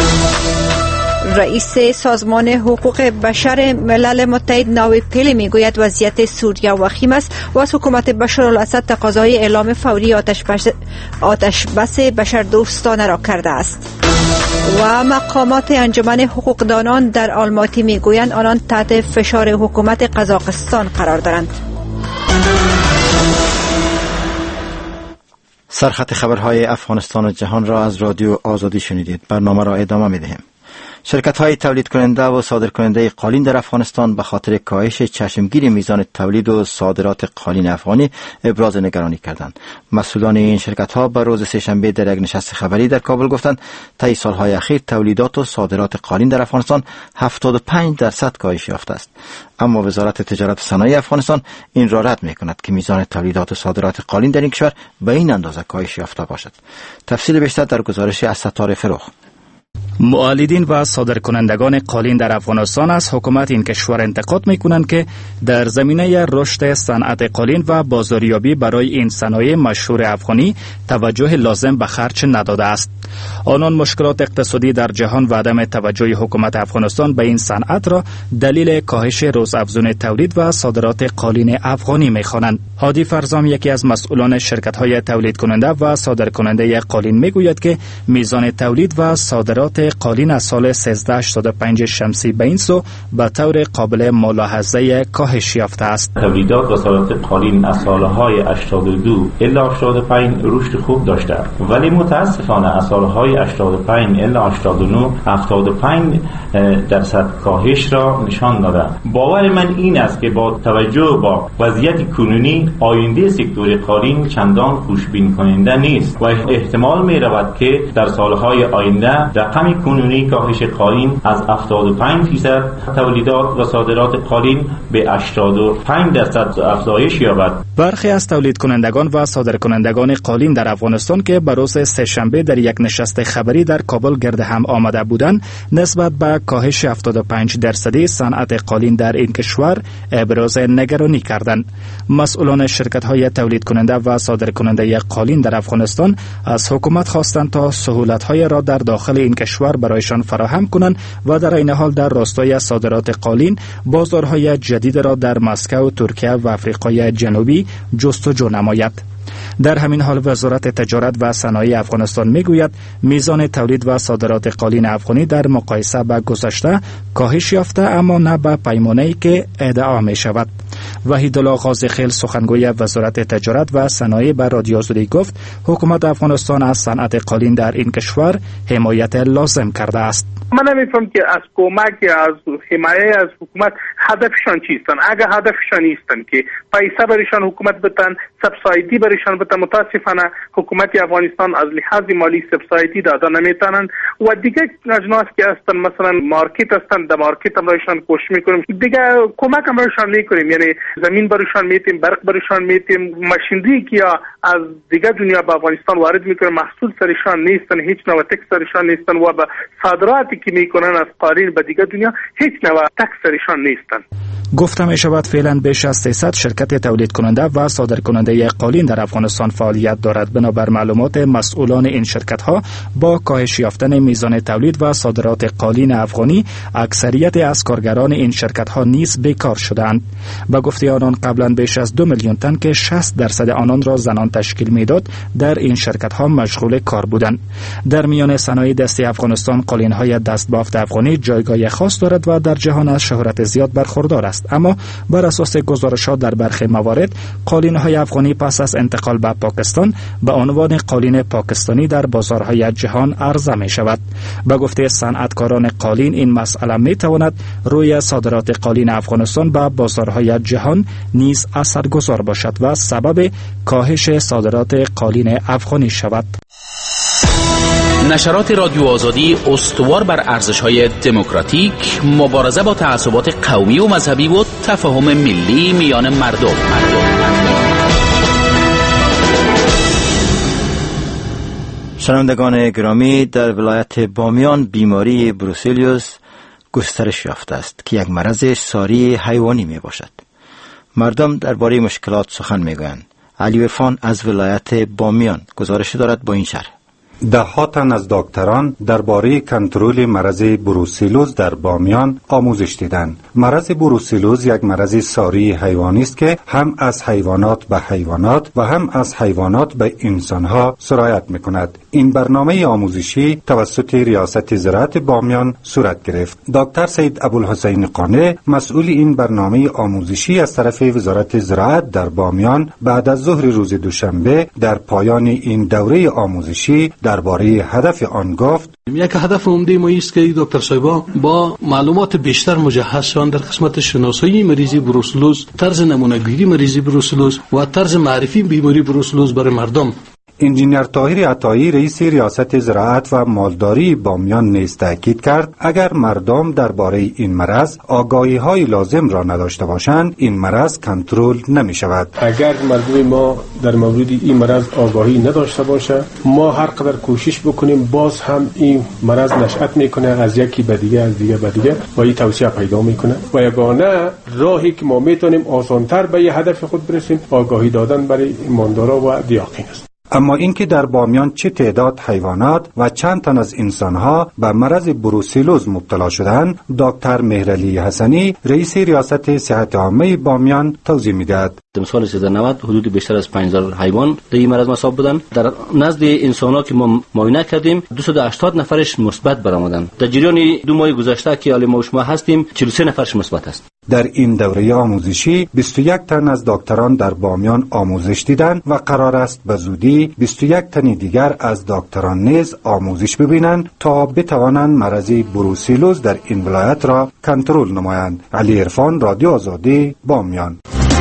رئیس سازمان حقوق بشر ملل متحد ناوی پیلی میگوید وضعیت سوریه وخیم است و از حکومت بشار الاسد تقاضای اعلام فوری آتش بس, آتش بس بشر دوستانه را کرده است. و مقامات انجمن حقوقدانان در آلماتی میگویند آنان تحت فشار حکومت قزاقستان قرار دارند. سرخط خبرهای افغانستان و جهان را از رادیو آزادی شنیدید. برنامه را ادامه می‌دهیم. شرکت‌های تولید کننده و صادر کننده قالین در افغانستان به خاطر کاهش چشمگیر میزان تولید و صادرات قالین افغانی ابراز نگرانی کردند. مسئولان این شرکت‌ها به روز سه‌شنبه در یک نشست خبری در کابل گفتند طی سال‌های اخیر تولیدات و صادرات قالین در افغانستان هفتاد و پنج درصد کاهش یافته است. اما وزارت تجارت و صنایع افغانستان این را رد می‌کند که میزان تولیدات و صادرات قالین در این کشور به این اندازه کاهش یافته باشد. تفصیل بیشتر در گزارش از ستاره فروخ. مولدین و صادرکنندگان قالین در افغانستان از حکومت این کشور انتقاد می‌کنند که در زمینه رشد صنعت قالین و بازاریابی برای این صنایع مشهور افغانی توجه لازم به خرج نداده است. آنان مشکلات اقتصادی در جهان و عدم توجه حکومت افغانستان به این صنعت را دلیل کاهش روزافزون تولید و صادرات قالین افغانی می‌خوانند. هادی فرزام یکی از مسئولان شرکت‌های تولید کننده و صادرکننده قالین می‌گوید که میزان تولید و صادرات قالین از سال سیزده هشتاد و پنج شمسی به این سو به طور قابل ملاحظه کاهش یافته است. تولیدات و صادرات قالین از سالهای هشتاد و دو الی هشتاد و پنج رشد خوب داشته، ولی متاسفانه از سالهای هشتاد و پنج الی هشتاد و نه هفتاد و پنج درصد کاهش را نشان داده. باور من این است که با توجه با وضعیت کنونی آینده سکتور قالین چندان خوشبین کننده نیست و احتمال می رود که در سالهای آینده رقم کنونی کاهش قالین از هفتاد و پنج درصد تولیدات و صادرات قالین به هشتاد و پنج درصد افزایش یابد. برخی از تولید کنندگان و صادرکنندگان قالین در افغانستان که به روز سه‌شنبه در یک نشست خبری در کابل گرد هم آمده بودند نسبت به کاهش هفتاد و پنج درصدی صنعت قالین در این کشور ابراز نگرانی کردند. مسئولان میان شرکت های تولید کننده و صادر کننده قالین در افغانستان از حکومت خواستند تا سهولت های را در داخل این کشور برایشان فراهم کنند و در این حال در راستای صادرات قالین بازارهای جدید را در مسکو، ترکیه و آفریقای جنوبی جستجو نماید. در همین حال وزارت تجارت و صنایع افغانستان میگوید میزان تولید و صادرات قالین افغانی در مقایسه با گذشته کاهش یافته، اما نه به پیمانه‌ای که ادعا می شود. وحیدالله غازیخیل سخنگوی وزارت تجارت و صنایع به رادیو آزادی گفت حکومت افغانستان از صنعت قالین در این کشور حمایت لازم کرده است. من نمیفهم که از کمک از حمایت از حکومت هدفشان چیستن. اگر هدفشان نیستن که پیسه برشان حکومت بتن، سبسایدی برشان بتن، متاسفانه حکومت افغانستان از لحاظ مالی سبسایدی داده نمیتونن و دیگه اجناس که هستن مثلا مارکت هستن، در مارکت هم برشان کوشش میکنیم، دیگه کمک هم برشان میکنیم، یعنی زمین برشان میتیم، برق برشان میتیم، ماشینری که از دیگه دنیا به افغانستان وارد میکنیم، محصول سرشان نیستن، هیچ نوع تکس سرشان نیستن و به صادراتی که میکنن از قالین به دیگه دنیا هیچ نوع تکس سرشان نیستن. گفته می شود فعلا بیش از سیصد شرکت تولید کننده و صادر کننده قالین در افغانستان فعالیت دارد. بنابر معلومات مسئولان این شرکت ها با کاهش یافتن میزان تولید و صادرات قالین افغانی اکثریت از کارگران این شرکت ها نیز بیکار شدند. با گفته آنان قبلا بیش از دو میلیون تن که شصت درصد آنان را زنان تشکیل میداد در این شرکت ها مشغول کار بودند. در میان صنایع دستی افغانستان قالین های دستبافت افغانی جایگاه خاص دارد و در جهان از شهرت زیاد برخوردار است، اما بر اساس گزارشات در برخی موارد قالین های افغانی پس از انتقال به پاکستان به عنوان قالین پاکستانی در بازارهای جهان عرضه می شود. به گفته صنعتکاران قالین این مسئله می تواند روی صادرات قالین افغانستان به بازارهای جهان نیز اثرگذار باشد و سبب کاهش صادرات قالین افغانی شود. نشرات رادیو آزادی استوار بر ارزش‌های دموکراتیک، مبارزه با تعصبات قومی و مذهبی و تفاهم ملی میان مردم. شنوندگان گرامی، در ولایت بامیان بیماری بروسلیوس گسترش یافته است که یک مرض ساری حیوانی می باشد. مردم درباره مشکلات سخن می گویند. علی عرفان از ولایت بامیان گزارش دارد با این شرح. ده ها تن از دکتران درباره کنترل مرض بروسلوز در بامیان آموزش دیدند. مرض بروسلوز یک مرض ساری حیوانی است که هم از حیوانات به حیوانات و هم از حیوانات به انسانها سرایت می‌کند. این برنامه آموزشی توسط ریاست زراعت بامیان صورت گرفت. دکتر سید ابوالحسین قانع مسئول این برنامه آموزشی از طرف وزارت زراعت در بامیان بعد از ظهر روز دوشنبه در پایان این دوره آموزشی درباره هدف آن گفت: یک هدف عمده ما است که دکتر صاحبا با معلومات بیشتر مجهز شوند در قسمت شناسایی مریضی بروسلوز، طرز نمونه‌گیری مریضی بروسلوز و طرز معرفی بیماری بروسلوز برای مردم. انجینیر طاهر عطایی رئیس ریاست زراعت و مالداری بامیان نیز تاکید کرد اگر مردم درباره این مرض آگاهی های لازم را نداشته باشند این مرض کنترل نمی شود. اگر مردم ما در مورد این مرض آگاهی نداشته باشه، ما هر قدر کوشش بکنیم باز هم این مرض نشأت میکنه از یکی به دیگه از دیگه به دیگه و این توسعه پیدا میکنه و یگانه راهی که ما میتونیم آسانتر به یه هدف خود برسیم آگاهی دادن برای ایماندارا و دیاقین است. اما اینکه در بامیان چه تعداد حیوانات و چند تن از انسانها به مرض بروسلوز مبتلا شدند، دکتر مهرعلی حسنی رئیس ریاست صحت عامه بامیان توضیح می‌دهد. در سال سیزده نود حدود بیشتر از پنج هزار حیوان در این مرض مصاب بودند. در نزد انسان‌ها که ما معاینه کردیم دویست و هشتاد نفرش مثبت برآمدند. در جریان دو ماه گذشته که حال ما شما هستیم چهل و سه نفرش مثبت است. در این دوره آموزشی بیست و یک تن از دکتران در بامیان آموزش دیدند و قرار است به زودی بیست و یک تن دیگر از دکتران نیز آموزش ببینند تا بتوانند مرض بروسلوز در این ولایت را کنترل نمایند. علی عرفان، رادیو آزادی، بامیان.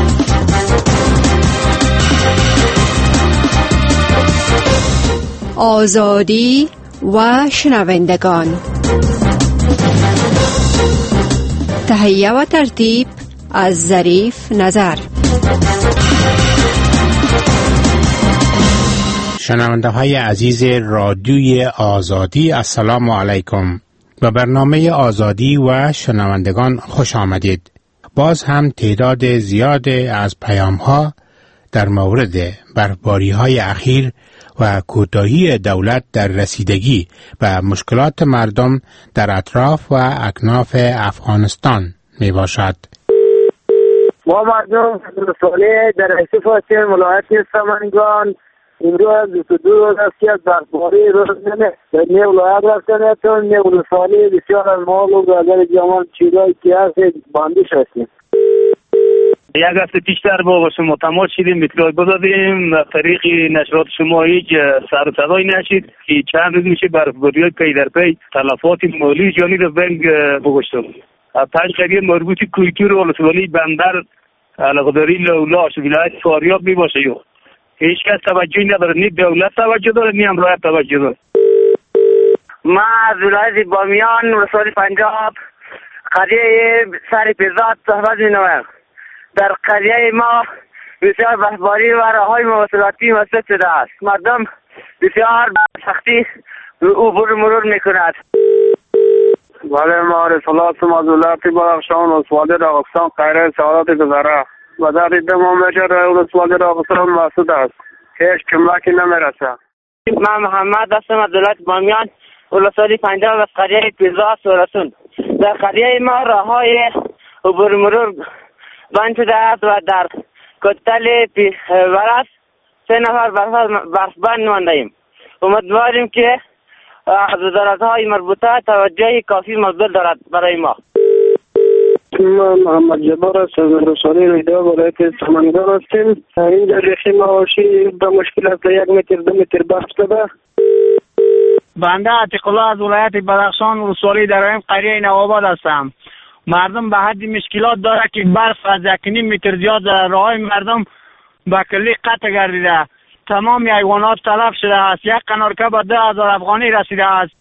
آزادی و شنوندگان، تهیه و ترتیب از ظریف نظر. شنونده های عزیز رادیوی آزادی، السلام علیکم. به برنامه آزادی و شنوندگان خوش آمدید. باز هم تعداد زیاد از پیام ها در مورد برفباری های اخیر و کوتاهی دولت در رسیدگی به مشکلات مردم در اطراف و اکناف افغانستان می باشد. ما مردم ساله در حیث ولایت سمنگان امروز بیست و دو روز است که از برفباری روز نمه در نیو ولایت رفتن تا نیو ولسوالی بسیار از ما و برادر جوان چیزایی که هست باندیش هستیم. یک هفته پیشتر با شما تماس شدیم، اطلاع بدادیم، از طریق نشرات شما هیچ سر و صدایی نشد که چند روز میشه برفباری‌های پی در پی تلفات مالی جانی را بنگ بگشته. از پنج قریه مربوط کویتور و ولسوالی بندر علاقداری لولاش ولایت فاریاب می باشه. یو هیچ کس توجهی نداره، نی دولت توجه داره نی امرایت توجه داره. ما از ولایت بامیان ولسوالی پنجاب قریه سر پیزاد صحبت می‌نویم. در قریه ما بسیار برفباری و راه‌های مواصلاتی مسدود شده است. مردم بسیار سختی عبور مرور می‌کند. بله ما رسالات معذولات بدخشان ولسوالی راغستان قریه سعادت گذره و در این مملکت ولسوالی راغستان مسدود است. هیچ کمکی نمی‌رسه. من محمد هستم از ولایت بامیان ولسوالی پنجاب از قریه پیزاد سورسون. در قریه ما راه‌های عبور مرور بند شده است و در کتل ورس سه نفر برفبند مانده ایم. امیدواریم که از وزارت‌های مربوطه توجه کافی مبذول دارد برای ما. من محمد جبار هستم از رسانه ریدا ولایت سمنگان هستیم. اینجا رخی مواشی به مشکلات یک متر دو متر برف شده. بنده عتیق الله از ولایت بدخشان ولسوالی درایم قریه نوآباد هستم. مردم به حد مشکلات داره که برف از یک نیم متر زیاد راههای مردم به کلی قطع گردیده. تمام حیوانات تلف شده است. یک قنارکه به ده هزار افغانی رسیده است.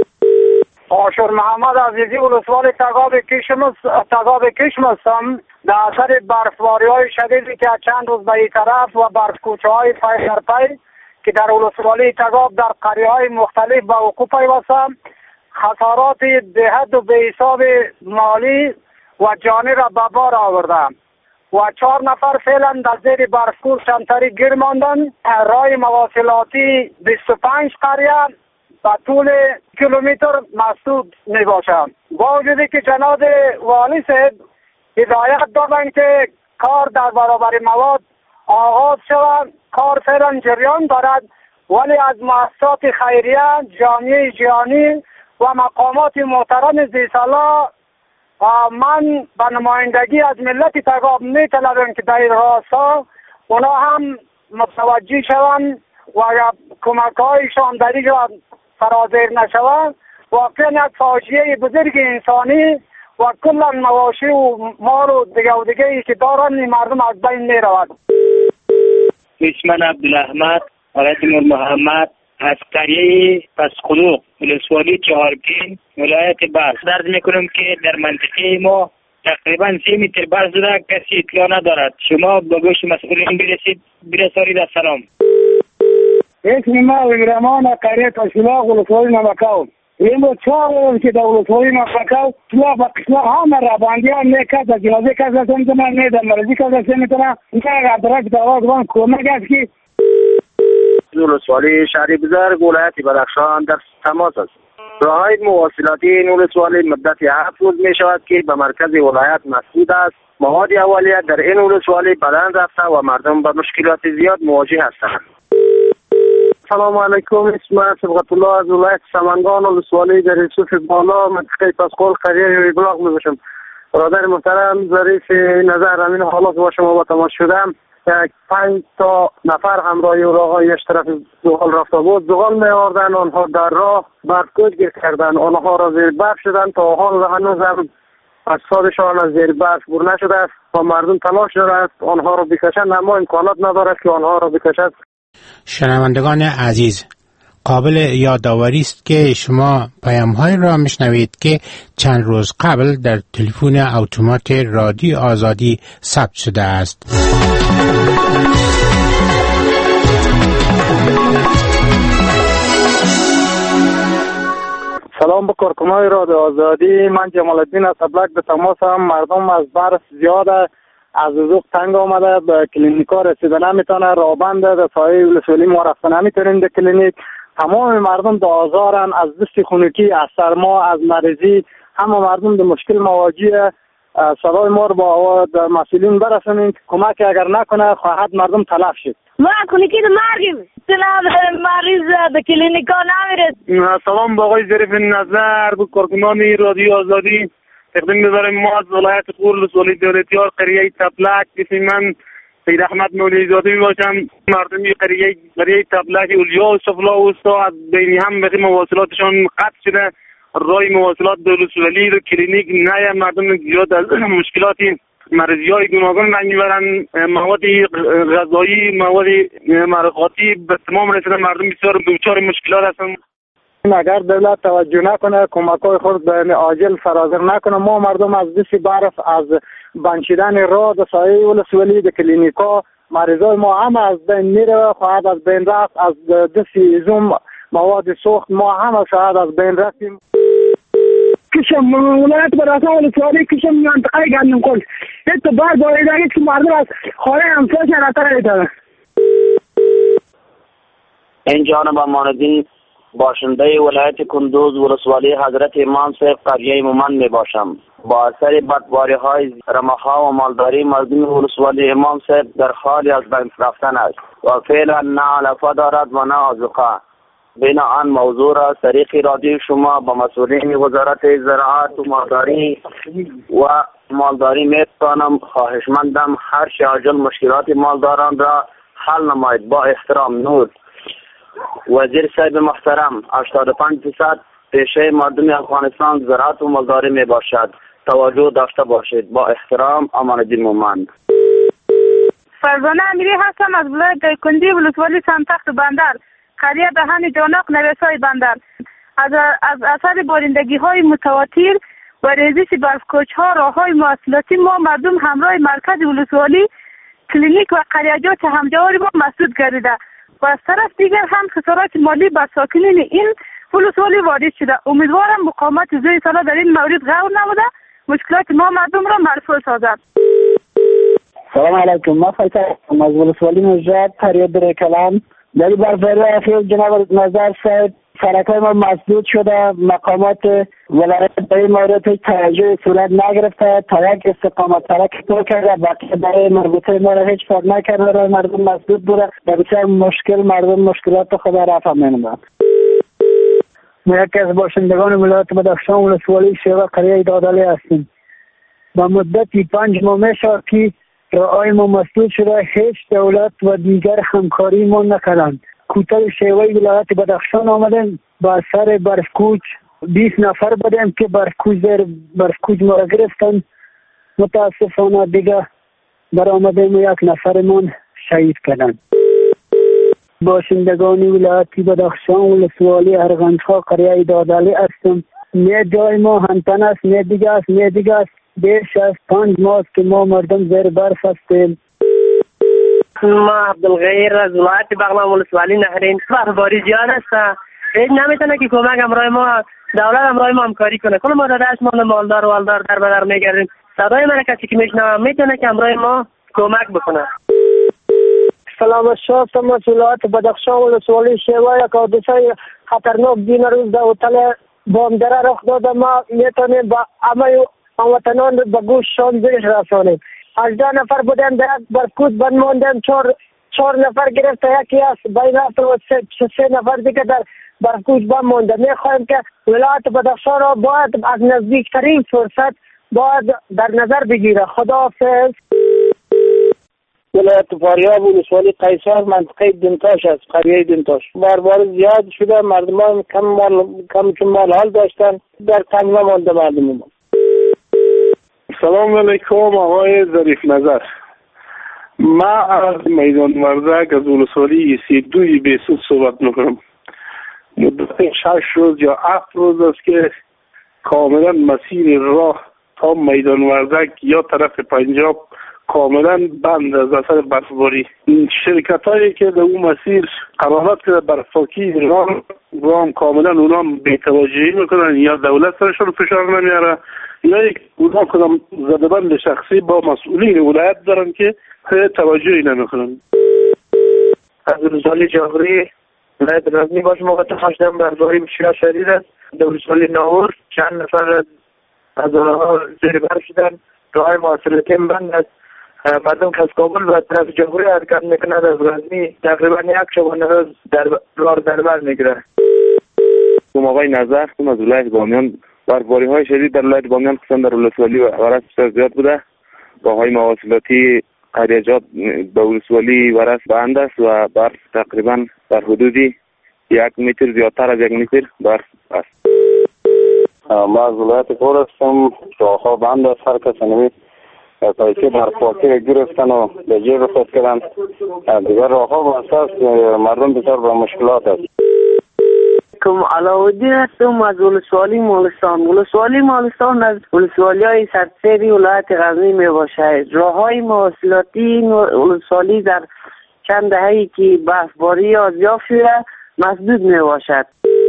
آشور محمد عزیزی ولسوالی تگاب کشم تگاب کشم هستم. در اثر برفباری‌های شدیدی که چند روز به این طرف و برفکوچه‌های پی در پی که در ولسوالی تگاب در قریه‌های مختلف به وقوع پیوستم، خسارات به‌حد و بی‌حساب مالی و جانی را به بار آوردم و چهار نفر فعلا در زیر برفکوچ سنتری گیر ماندن. راه مواصلاتی بیست و پنج قریه به طول کیلومتر مسدود می باشد. با وجودی که جناب والی صاحب هدایت دادند که کار در برابر مواد آغاز شود، کار فعلا جریان دارد، ولی از مؤسسات خیریه، جامعه جهانی و مقامات محترم زیرسالا من به نمایندگی از ملت تگاب می طلبم که در این راستا اونا هم متوجه شوند و کمک هایشان در اینجا فرازیر نشوند. واقعا یک فاجعه بزرگ انسانی و کلا مواشی و مال و دیگه و دیگه ای که دارن مردم از بین می رود. اسمن عبدالاحمد ولایت نور محمد از قریه پسخلوق ولسوالی چهارپین ولایت بلخ درد میکنم که در منطقه ما تقریبا سه متر برف شده، کسی اطلاع ندارد. شما به گوش مسئولین برسید برسانید. السلام. اسم ما ویرمان قریه پسخلوق ولسوالی نمکاو. این بود چهار روز که در ولسوالی نمکاو طلاق و قسلاق همه را باندی هم نیکت از جنازه کس رسه میتونه نیدن مرزی کس رسه میتونه اینکه اگر درک در آقا دوان کمک است که ولسوالی شهری بزرگ ولایت بدخشان در تماس است. راههای مواصلاتی این ولسوالی مدت هفت روز می شود که به مرکز ولایت مسدود است. مواد اولیه در این ولسوالی بدن رفته و مردم به مشکلات زیاد مواجه هستند. سلام علیکم، اسم صبغت الله از ولایت سمنگان ولسوالی در یوسف بالا منطقه پسخلوق قریه بلاغ می باشم. برادر محترم ظریف نظر امین حالات با شما با تماس شدم. یک پنج تا نفر همراه اوراقای یک طرف زغال رفته بود، زغال می آوردن، آنها در راه برفکوچ گیر کردن، آنها را زیر برف شدن تا حال هنوز هم اجسادشان از زیر برف بر نشده است و مردم تلاش دارد آنها را بکشند، اما امکانات ندارد که آنها را بکشد. شنوندگان عزیز، قابل یادآوری است که شما پیام‌های را میشنوید که چند روز قبل در تلفن اتومات رادیو آزادی ثبت شده است. سلام به کارکنان رادیو آزادی، من جمال الدین از ابلک به تماس هم. مردم از برف زیاده از وضوح تنگ آمده، به کلینیکا رسیده نمیتونه، رابنده در سایه ولسوالی ما رفته نمیتونیم در کلینیک. تمام مردم در آزارن، از دست خنکی، از سرما، از مریضی، همه مردم در مشکل مواجهه. صدای ما رو با مسئولین برسونید، کمک اگر نکنه خواهد مردم تلف شد. ما خنکی در مرگیم، مریض در کلینیکا نمیرد. سلام با آقای ظریف نظر، به کارکنان رادیو آزادی تقدیم می‌بریم. ما از ولایت غور ولسوالی دولتیار قریه تبلک، اسم من سید احمد مولوی زاده میباشم. مردمی قریه قریه تبلک اولیا و سفلا و استا از بین هم بخی مواصلاتشان قطع شده. راه مواصلات ولسوالی و کلینیک نه، مردم زیاد از مشکلاتی مریضی های گوناگون رنج میبرن. مواد غذایی، مواد مرخاتی به تمام رسیده، مردم بسیار دچار مشکلات هستند. اگر دولت توجه نکنه، کمک های خود به عاجل فرازر نکنه، ما مردم از دست برف، از بنچیدن راه در سایه ولسوالی در کلینیکا، مریضای ما هم از بین میره، خواهد از بین رفت. از دست زوم مواد سوخت ما هم شاید از بین رفتیم. کشم ولایت براسا ولسوالی کشم منطقه گندم کل یک تو بار باید اگه که مردم از خانه همسایش رفتن ایتانه. این جانب امانالدین باشنده ولایت کندوز ولسوالی حضرت امام صاحب قریه مومن می باشم. با اثر بدباری های رمخا و مالداری مردم ولسوالی امام صاحب در حال از بین رفتن است و فعلا نه علفه دارد و نه آذوقه. بین آن موضوع را طریق رادیو شما با مسئولین وزارت زراعت و مالداری و مالداری میتوانم خواهشمندم هر چه عاجل مشکلات مالداران را حل نماید. با احترام، نور. وزیر صاحب محترم، هشتاد و پنج درصد پیشه مردم افغانستان زراعت و مالداری می باشد، توجه داشته باشید. با احترام، امانالدین مومن. فرزانه امیری هستم از ولایت کندی ولسوالی سمتخت بندر، قریه دهن جانق نویسای بندر. از از اثر بارندگی های متواتر و ریزش برفکوچ ها راه های مواصلاتی ما مردم همراه مرکز ولسوالی کلینیک و قریجات همجوار ما مسدود گردیده و از طرف دیگر هم خسارات مالی بر ساکنین این ولسوالی وارد شده. امیدوارم مقامات زوی سالا در این مورد غور نموده مشکلات ما مردم را مرفوع سازد. سلام علیکم، ما فیصل از ولسوالی نژاد قریه در کلام. در برفاری اخیر جناب نظر صاحب سرکای ما مسدود شده، مقامات ولایت در این مورد توجه صورت نگرفته، تا یک استقامت ترک تو کرده، باقی برای مربوطه ما را هیچ فرد نکرده، را مردم مسدود بوده و بسیار مشکل مردم مشکلات خود رفع مینمد. ما یکی از باشندگان ولایت بدخشان ولسوالی شیوه قریه دادالی هستیم. با مدتی پنج ماه میشه که رای ما مسدود شده، هیچ دولت و دیگر همکاری ما نکردند. کوتاه شیوه ولایت بدخشان آمدیم، با سر برفکوچ بیست نفر بودیم که برفکوچ در برفکوچ ما را گرفتن. متاسفانه دیگه در آمدیم و یک نفرمان شهید کردند. باشندگان ولایت بدخشان ولسوالی ارغندخا قریه دادالی هستم. نه جای ما همتن است، نه دیگه است، نه دیگه است. بیش از پنج ماه که ما مردم زیر برف هستیم. ما عبدالغیر از ولایت بغلان ولسوالی نهرین. برفباری زیاد است، هیچ نمیتونه که کمک امرای ما دولت امرای ما همکاری کنه. کل ما در دست مال مالدار و والدار در بدر میگردیم. صدای من کسی که میشنوم میتونه که امرای ما کمک بکنه. سلام شب سمت ولایت بدخشان ولسوالی شیوه یک حادثه خطرناک دین روز در هتل بامدره رخ داده. ما میتونیم با همه هموطنان به گوششان زیرش رسانیم. هجده نفر بودیم، در یک برفکوچ بند ماندیم، چهار چهار نفر گرفته، یکی از بین رفت و سه, سه نفر دیگه در برفکوچ بند مانده. میخواهیم که ولایت بدخشان را باید از نزدیکترین فرصت باید در نظر بگیره. خداحافظ. ولایت فاریاب ولسوالی قیصر منطقه دنتاش است، قریه دنتاش. باربار زیاد شده، مردمان کم مال کم چون مال حال داشتن، در تنگنا مانده مردم. سلام علیکم آقای ظریف نظر. ما از میدان ورزک از ولسوالی سی دوی بیسود صحبت میکنم. مدت شش روز یا هفت روز است که کاملا مسیر راه تا میدان ورزک یا طرف پنجاب کاملا بند از اثر برفباری. شرکت هایی که در اون مسیر قرارات کرده برفاکی راه و هم کاملا اونا بی‌توجهی میکنن، یا دولت سرشون فشار نمیاره، یا یک اونا کدام زدبند شخصی با مسئولین ولایت دارن که توجهی نمیکنن. از ولسوالی جاغری ولایت غزنی باش موقع تخاشدم برداری بسیار شدید است. در ولسوالی ناور چند نفر از آنها زیر بر شدن، راه مواصلاتی بند است. مردم که از کابل و طرف جمهوری حرکت میکنند از غزنی تقریبا یک شبانه روز در راه در بر میگیره. کم آقای نظر کم از ولایت بامیان برفباری های شدید در ولایت بامیان خصوصا در ولسوالی و ورس بسیار زیاد بوده. راههای مواصلاتی قریجات به ولسوالی ورس بند است و برف تقریبا در حدودی یک متر زیادتر از یک متر برف است. ما از ولایت غور هستم. راهها بند است، هر کس نمی پیسه برفاکی گرفتن و به جیب خود کردن. دیگر راهها بسته است، مردم بسیار به مشکلات است. کم علاودین هستم از ولسوالی مالستان. ولسوالی مالستان از ولسوالی های سرسری ولایت غزنی می باشد. راه های مواصلاتی ولسوالی در چند دهه‌ای که برفباری زیاد شده مسدود می باشد.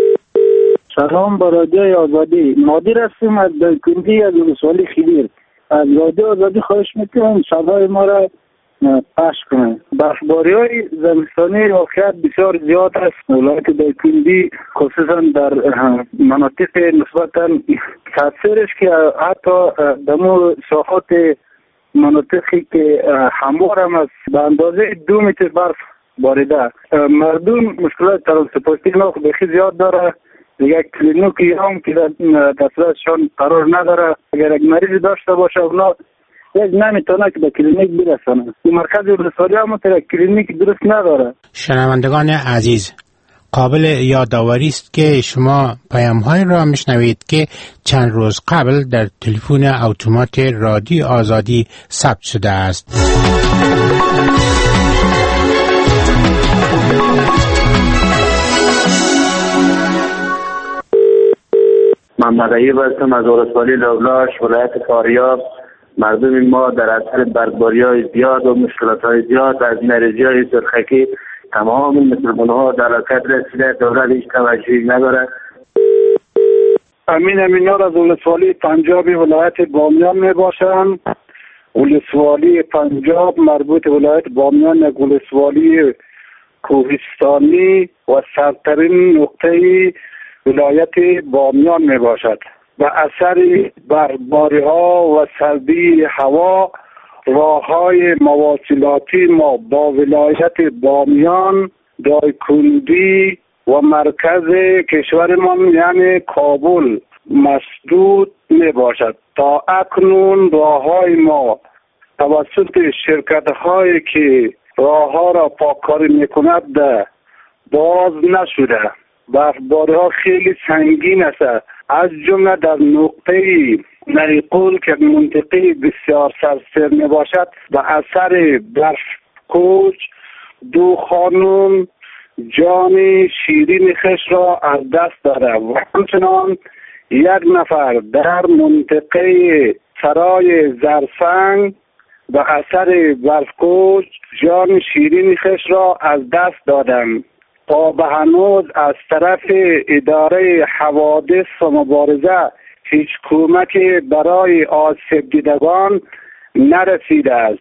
سلام با رادیوی آزادی. مادر هستم از دایکنډي از ولسوالی خیلیر. از رادیو آزادی خواهش میکنم صدای ما را پخش کنند. برفباری های زمستانی واقعیت بسیار زیاد است. ولایت دایکنډي خصوصا در مناطق نسبتا کثیرش که حتی دمو ساحات مناطقی که هموار هم است به اندازه دو متر برف باریده. مردم مشکلات ترانسپورتی ما بخی زیاد داره. یک کلینیکی هم که دسترسشان قرار نداره، اگر یک مریض داشته باشه اونا یک نمیتونه که به کلینیک برسونه. این مرکز ولسوالی هم یک کلینیک درست نداره. شنوندگان عزیز، قابل یادآوری است که شما پیام‌های را میشنوید که چند روز قبل در تلفن اتومات رادیو آزادی ثبت شده است. محمد ایوب هستم از ولسوالی لولاش ولایت فاریاب. مردم ما در اثر برفباری‌های زیاد و مشکلات‌های زیاد از مریضی‌های سرخکی تمام مسلمان‌ها در حرکت رسیده. دولت هیچ توجهی نداره. امین امینیار از ولسوالی پنجاب ولایت بامیان می باشم. ولسوالی پنجاب مربوط ولایت بامیان یک ولسوالی کوهستانی و سرترین نقطه ولایت بامیان می باشد. و اثر برفباری ها و سردی هوا راه های مواصلاتی ما با ولایت بامیان، دایکنډي و مرکز کشور ما یعنی کابل مسدود می باشد. تا اکنون راه های ما توسط شرکت هایی که راه ها را پاککاری می کند باز نشده. برفباری ها خیلی سنگین است، از جمله در نقطه نریقول که منطقه بسیار سرسر می باشد و اثر برف کوچ دو خانم جان شیرین خش را از دست داده و همچنان یک نفر در منطقه سرای زرسنگ و اثر برف کوچ جان شیرین خش را از دست دادند. تا به هنوز از طرف اداره حوادث و مبارزه هیچ کمکی برای آسیب دیدگان نرسیده است.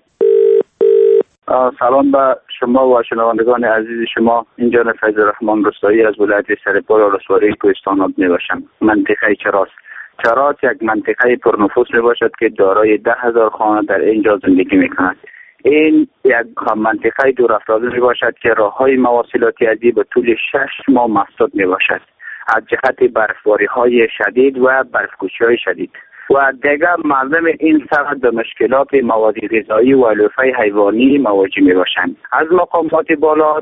سلام به شما و شنوندگان عزیز شما. اینجا فیض الرحمن رستایی از ولایت سرپل و ولسوالی کوهستان می باشم. منطقه چراس. چراس یک منطقه پرنفوس می باشد که دارای ده هزار خانه در اینجا زندگی می کند. این یک منطقه دور افتاده می باشد که راه های مواصلاتی ازی به طول شش ماه مسدود می باشد از جهت برفباری های شدید و برفکوچی های شدید و دیگر مردم این سرحد به مشکلات مواد غذایی و علوفه حیوانی مواجه می باشند. از مقامات بالا.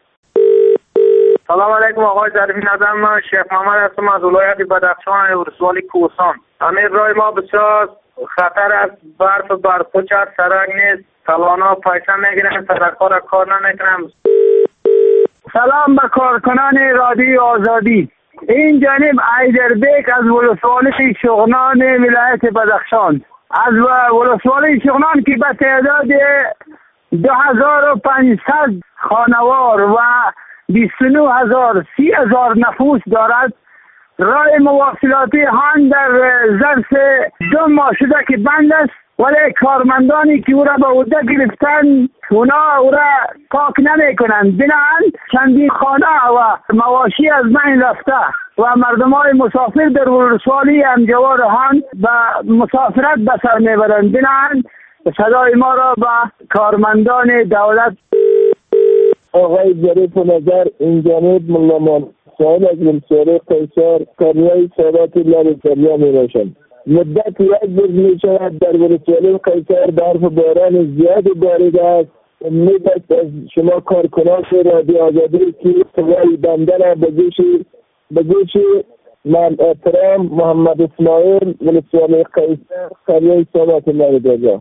سلام علیکم آقای ظریفی نظم. شیخ محمد هستم از ولایت بدخشان ولسوالی کوهستان. امیر رای ما بسیار خطر از برف و برفکوچ است، سرک نیست، سالانا پیسه میگیرن، سرک‌ها را کار نمیکنن. سلام به کارکنان رادیو آزادی. این جانب ایدربیک از ولسوالی شغنان ولایت بدخشان. از ولسوالی شغنان که به تعداد دو هزار و پانصد خانوار و بیست و نه هزار سی هزار نفوس دارد. راه مواصلاتی هم در ظرف دو ماه شده که بند است، ولی کارمندانی که او را به عهده گرفتن اونا او را پاک نمی کنند. بنابراین چندین خانه و مواشی از بین رفته و مردم های مسافر در ولسوالی امجوار هم به مسافرت به سر میبرند. بنابراین صدای ما را به کارمندان دولت. آقای ظریف نظر این جانب ملامان سوال از ولسوالی قیصر قریه سادات لب دریا می باشند. مدت یک روز می شود در ولسوالی قیصر برف باران زیادی باریده است. امید است از شما کارکنان رادیو آزادی که صدای بنده را به گوش به گوش من احترام محمد اسماعیل ولسوالی قیصر قریه سادات لب دریا.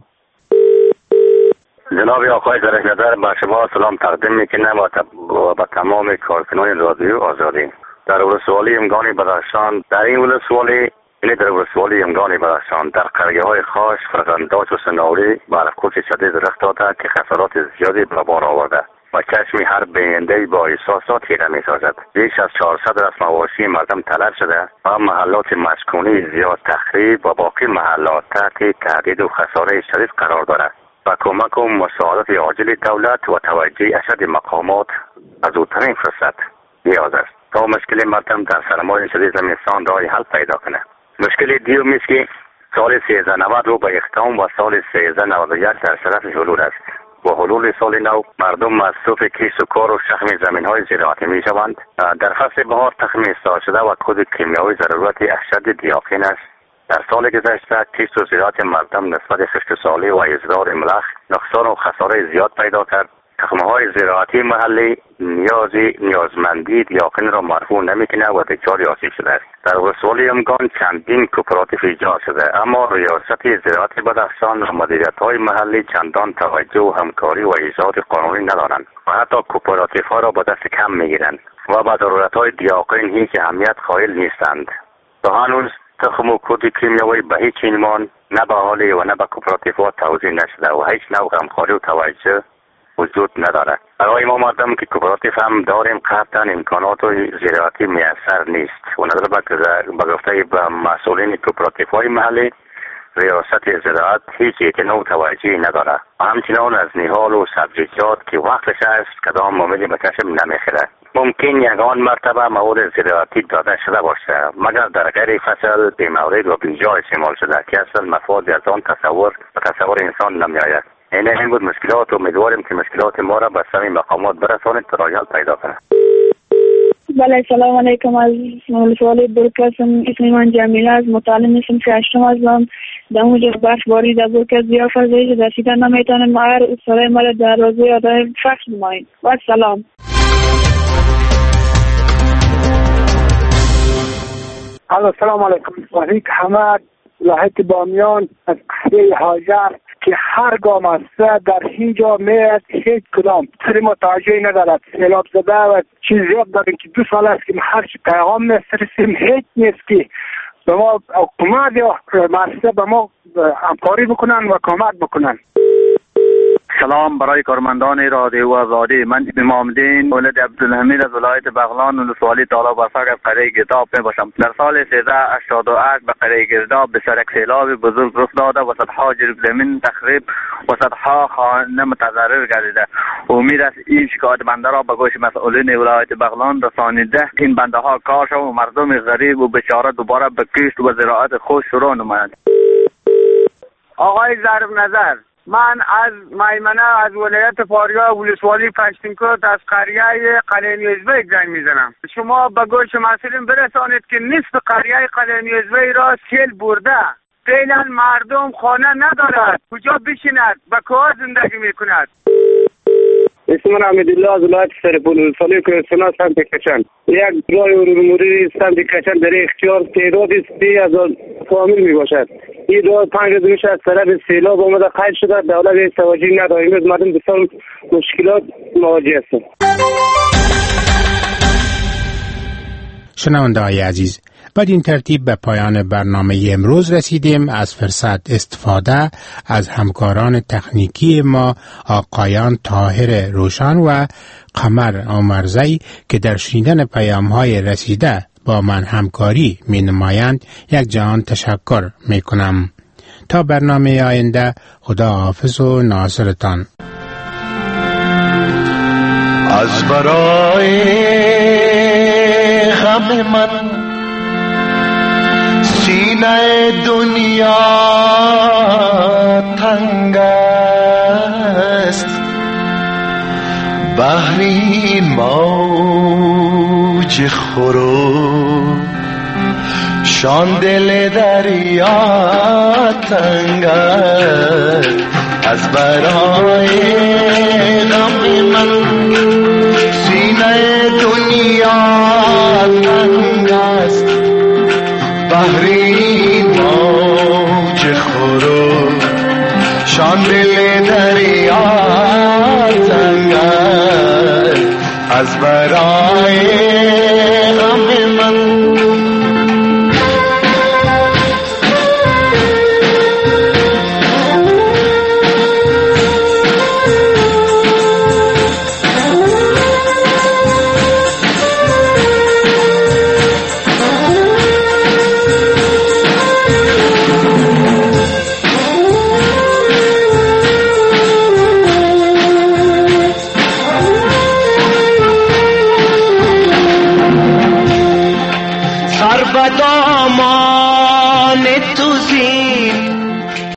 جناب آقای ظریف نظر به شما سلام تقدیم میکنم و به تمام کارکنان رادیو آزادی. در ولسوالی امگان بدخشان، در این ولسوالی یعنی در ولسوالی امگان بدخشان در قریه های خاش، فرزنداج و سناوری برقوش شدید رخ داده که خسارات زیادی به بار آورده و چشم هر بیننده با احساسات خیره می سازد. بیش از چهارصد رسم مواشی مردم تلف شده و محلات مسکونی زیاد تخریب و باقی محلات تحت تهدید و خساره شدید قرار دارد و کمک و مساعدت عاجل دولت و توجه اشد مقامات از زودترین فرصت نیاز است تا مشکل مردم در سرمای شدید زمستان راه حل پیدا کنه. مشکل دیوم است که سال سیزده نود رو به اختتام و سال سیزده نود و یک در صدد حلول است. با حلول سال نو مردم مصروف کسب و کار و شخم زمین های زراعتی می شوند. در فصل بهار تخم استاد شده و کود کیمیایی ضرورت اشد دیاقین است. در سال گذشته کسب و زراعت مردم نسبت خشک سالی و اضرار ملخ نقصان و خساره زیاد پیدا کرد. تخم‌های زراعتی محلی نیازی نیازمندی دیاقین را مرفوع نمی‌کنه و دچار آسیب شده است. در ولسوالی امگان چندین کوپراتیو ایجاد شده، اما ریاست زراعت بدخشان و مدیریت‌های محلی چندان توجه و همکاری و ایجاد قانونی ندارند و حتی کوپراتیوها را به دست کم می‌گیرند و به ضرورت‌های دیاقین هیچ اهمیت قائل نیستند. تا هنوز تخم و کود کیمیایی به هیچ عنوان نه به اهالی و نه به کوپراتیوها توزیع نشده و هیچ نوع همکاری و توجه وجود ندارد. برای ما مردم که کوپراتیو هم داریم قطعا امکانات و زراعتی میسر نیست و نظر به گفته به مسئولین کوپراتیوهای محلی ریاست زراعت هیچ اعتنا و توجهی ندارد و همچنان از نهال و سبزیجات که وقتش است کدام معاملی به چشم نمیخورد. ممکن یگان مرتبه مواد زراعتی داده شده باشه مگر در غیر فصل به مورد و بیجا استعمال شده که اصلا مفاد از آن تصور و تصور انسان نمیآید. این این بود مشکلات و امیدواریم که مشکلات ما را به سمی مقامات برسانید تا راه حل پیدا کنه. بله سلام علیکم. از ولسوالی برکسم اسم من جمیله از متعلم اسم که هشتم هستم. در اونجا برفباری در برکس زیاد فرزایی که رسیدن نمیتونم هر سرای مرا در روزه آدم فخش نماییم. و سلام. الو سلام علیکم. وحید حمد ولایت بامیان از قریه هاجر که هر گام است در اینجا میاد هیچ کدام سری متوجه ندارد. سیلاب زده و چیز زیاد داریم که دو سال است که هر چی پیغام میفرستیم هیچ نیست که به ما حکومت یا مرسه به ما همکاری بکنن و کمک بکنن. سلام برای کارمندان رادیو آزادی. من امام الدین ولد عبدالحمید از ولایت بغلان ولسوالی طالب افق از قریه گرداب می باشم. در سال سیزده هشتاد و هشت به قریه گرداب به سر یک سیلاب بزرگ رخ داده و صدها جریب زمین تخریب و صدها خانه متضرر گردیده. امید است این شکایت بنده را به گوش مسئولین ولایت بغلان رسانیده این بنده ها کار شود و مردم غریب و بیچاره دوباره به کشت و زراعت خود شروع نمایند. آقای ظریف نظر، من از میمنه از ولایت فاریاب ولسوالی پشتینکوت از قریه قلعه نیوزبیک زنگ میزنم. شما به گوش مسئولین برسانید که نصف قریه قلعه نیوزبیک را سیل برده. فعلا مردم خانه ندارد، کجا بشیند، به کجا زندگی میکند. اسم من حمیدالله از ولایت سرپول ولسوالی کوهستان سمت کچن. یک راه عبوری سمت کچن در اختیار تعداد سی هزار فامیل می باشد. این راه پنج روز میشه از طرف سیلاب آمده قطع شده، دولت هیچ توجهی ندارد. مردم بسیار مشکلات مواجه هستند. شنونده های عزیز، بدین ترتیب به پایان برنامه امروز رسیدیم. از فرصت استفاده از همکاران تکنیکی ما آقایان طاهر روشن و قمر آمرزی که در شنیدن پیام‌های رسیده با من همکاری می نمایند یک جهان تشکر می کنم. تا برنامه آینده، خدا حافظ و ناصرتان. از برای غم من سینه دنیا تنگ است، بحری موج خورو شان دل دریا تنگ است. از برای غم من سینه دنیا تنگ است، بحری موج خورو شان دل دریا تنگ است. از برای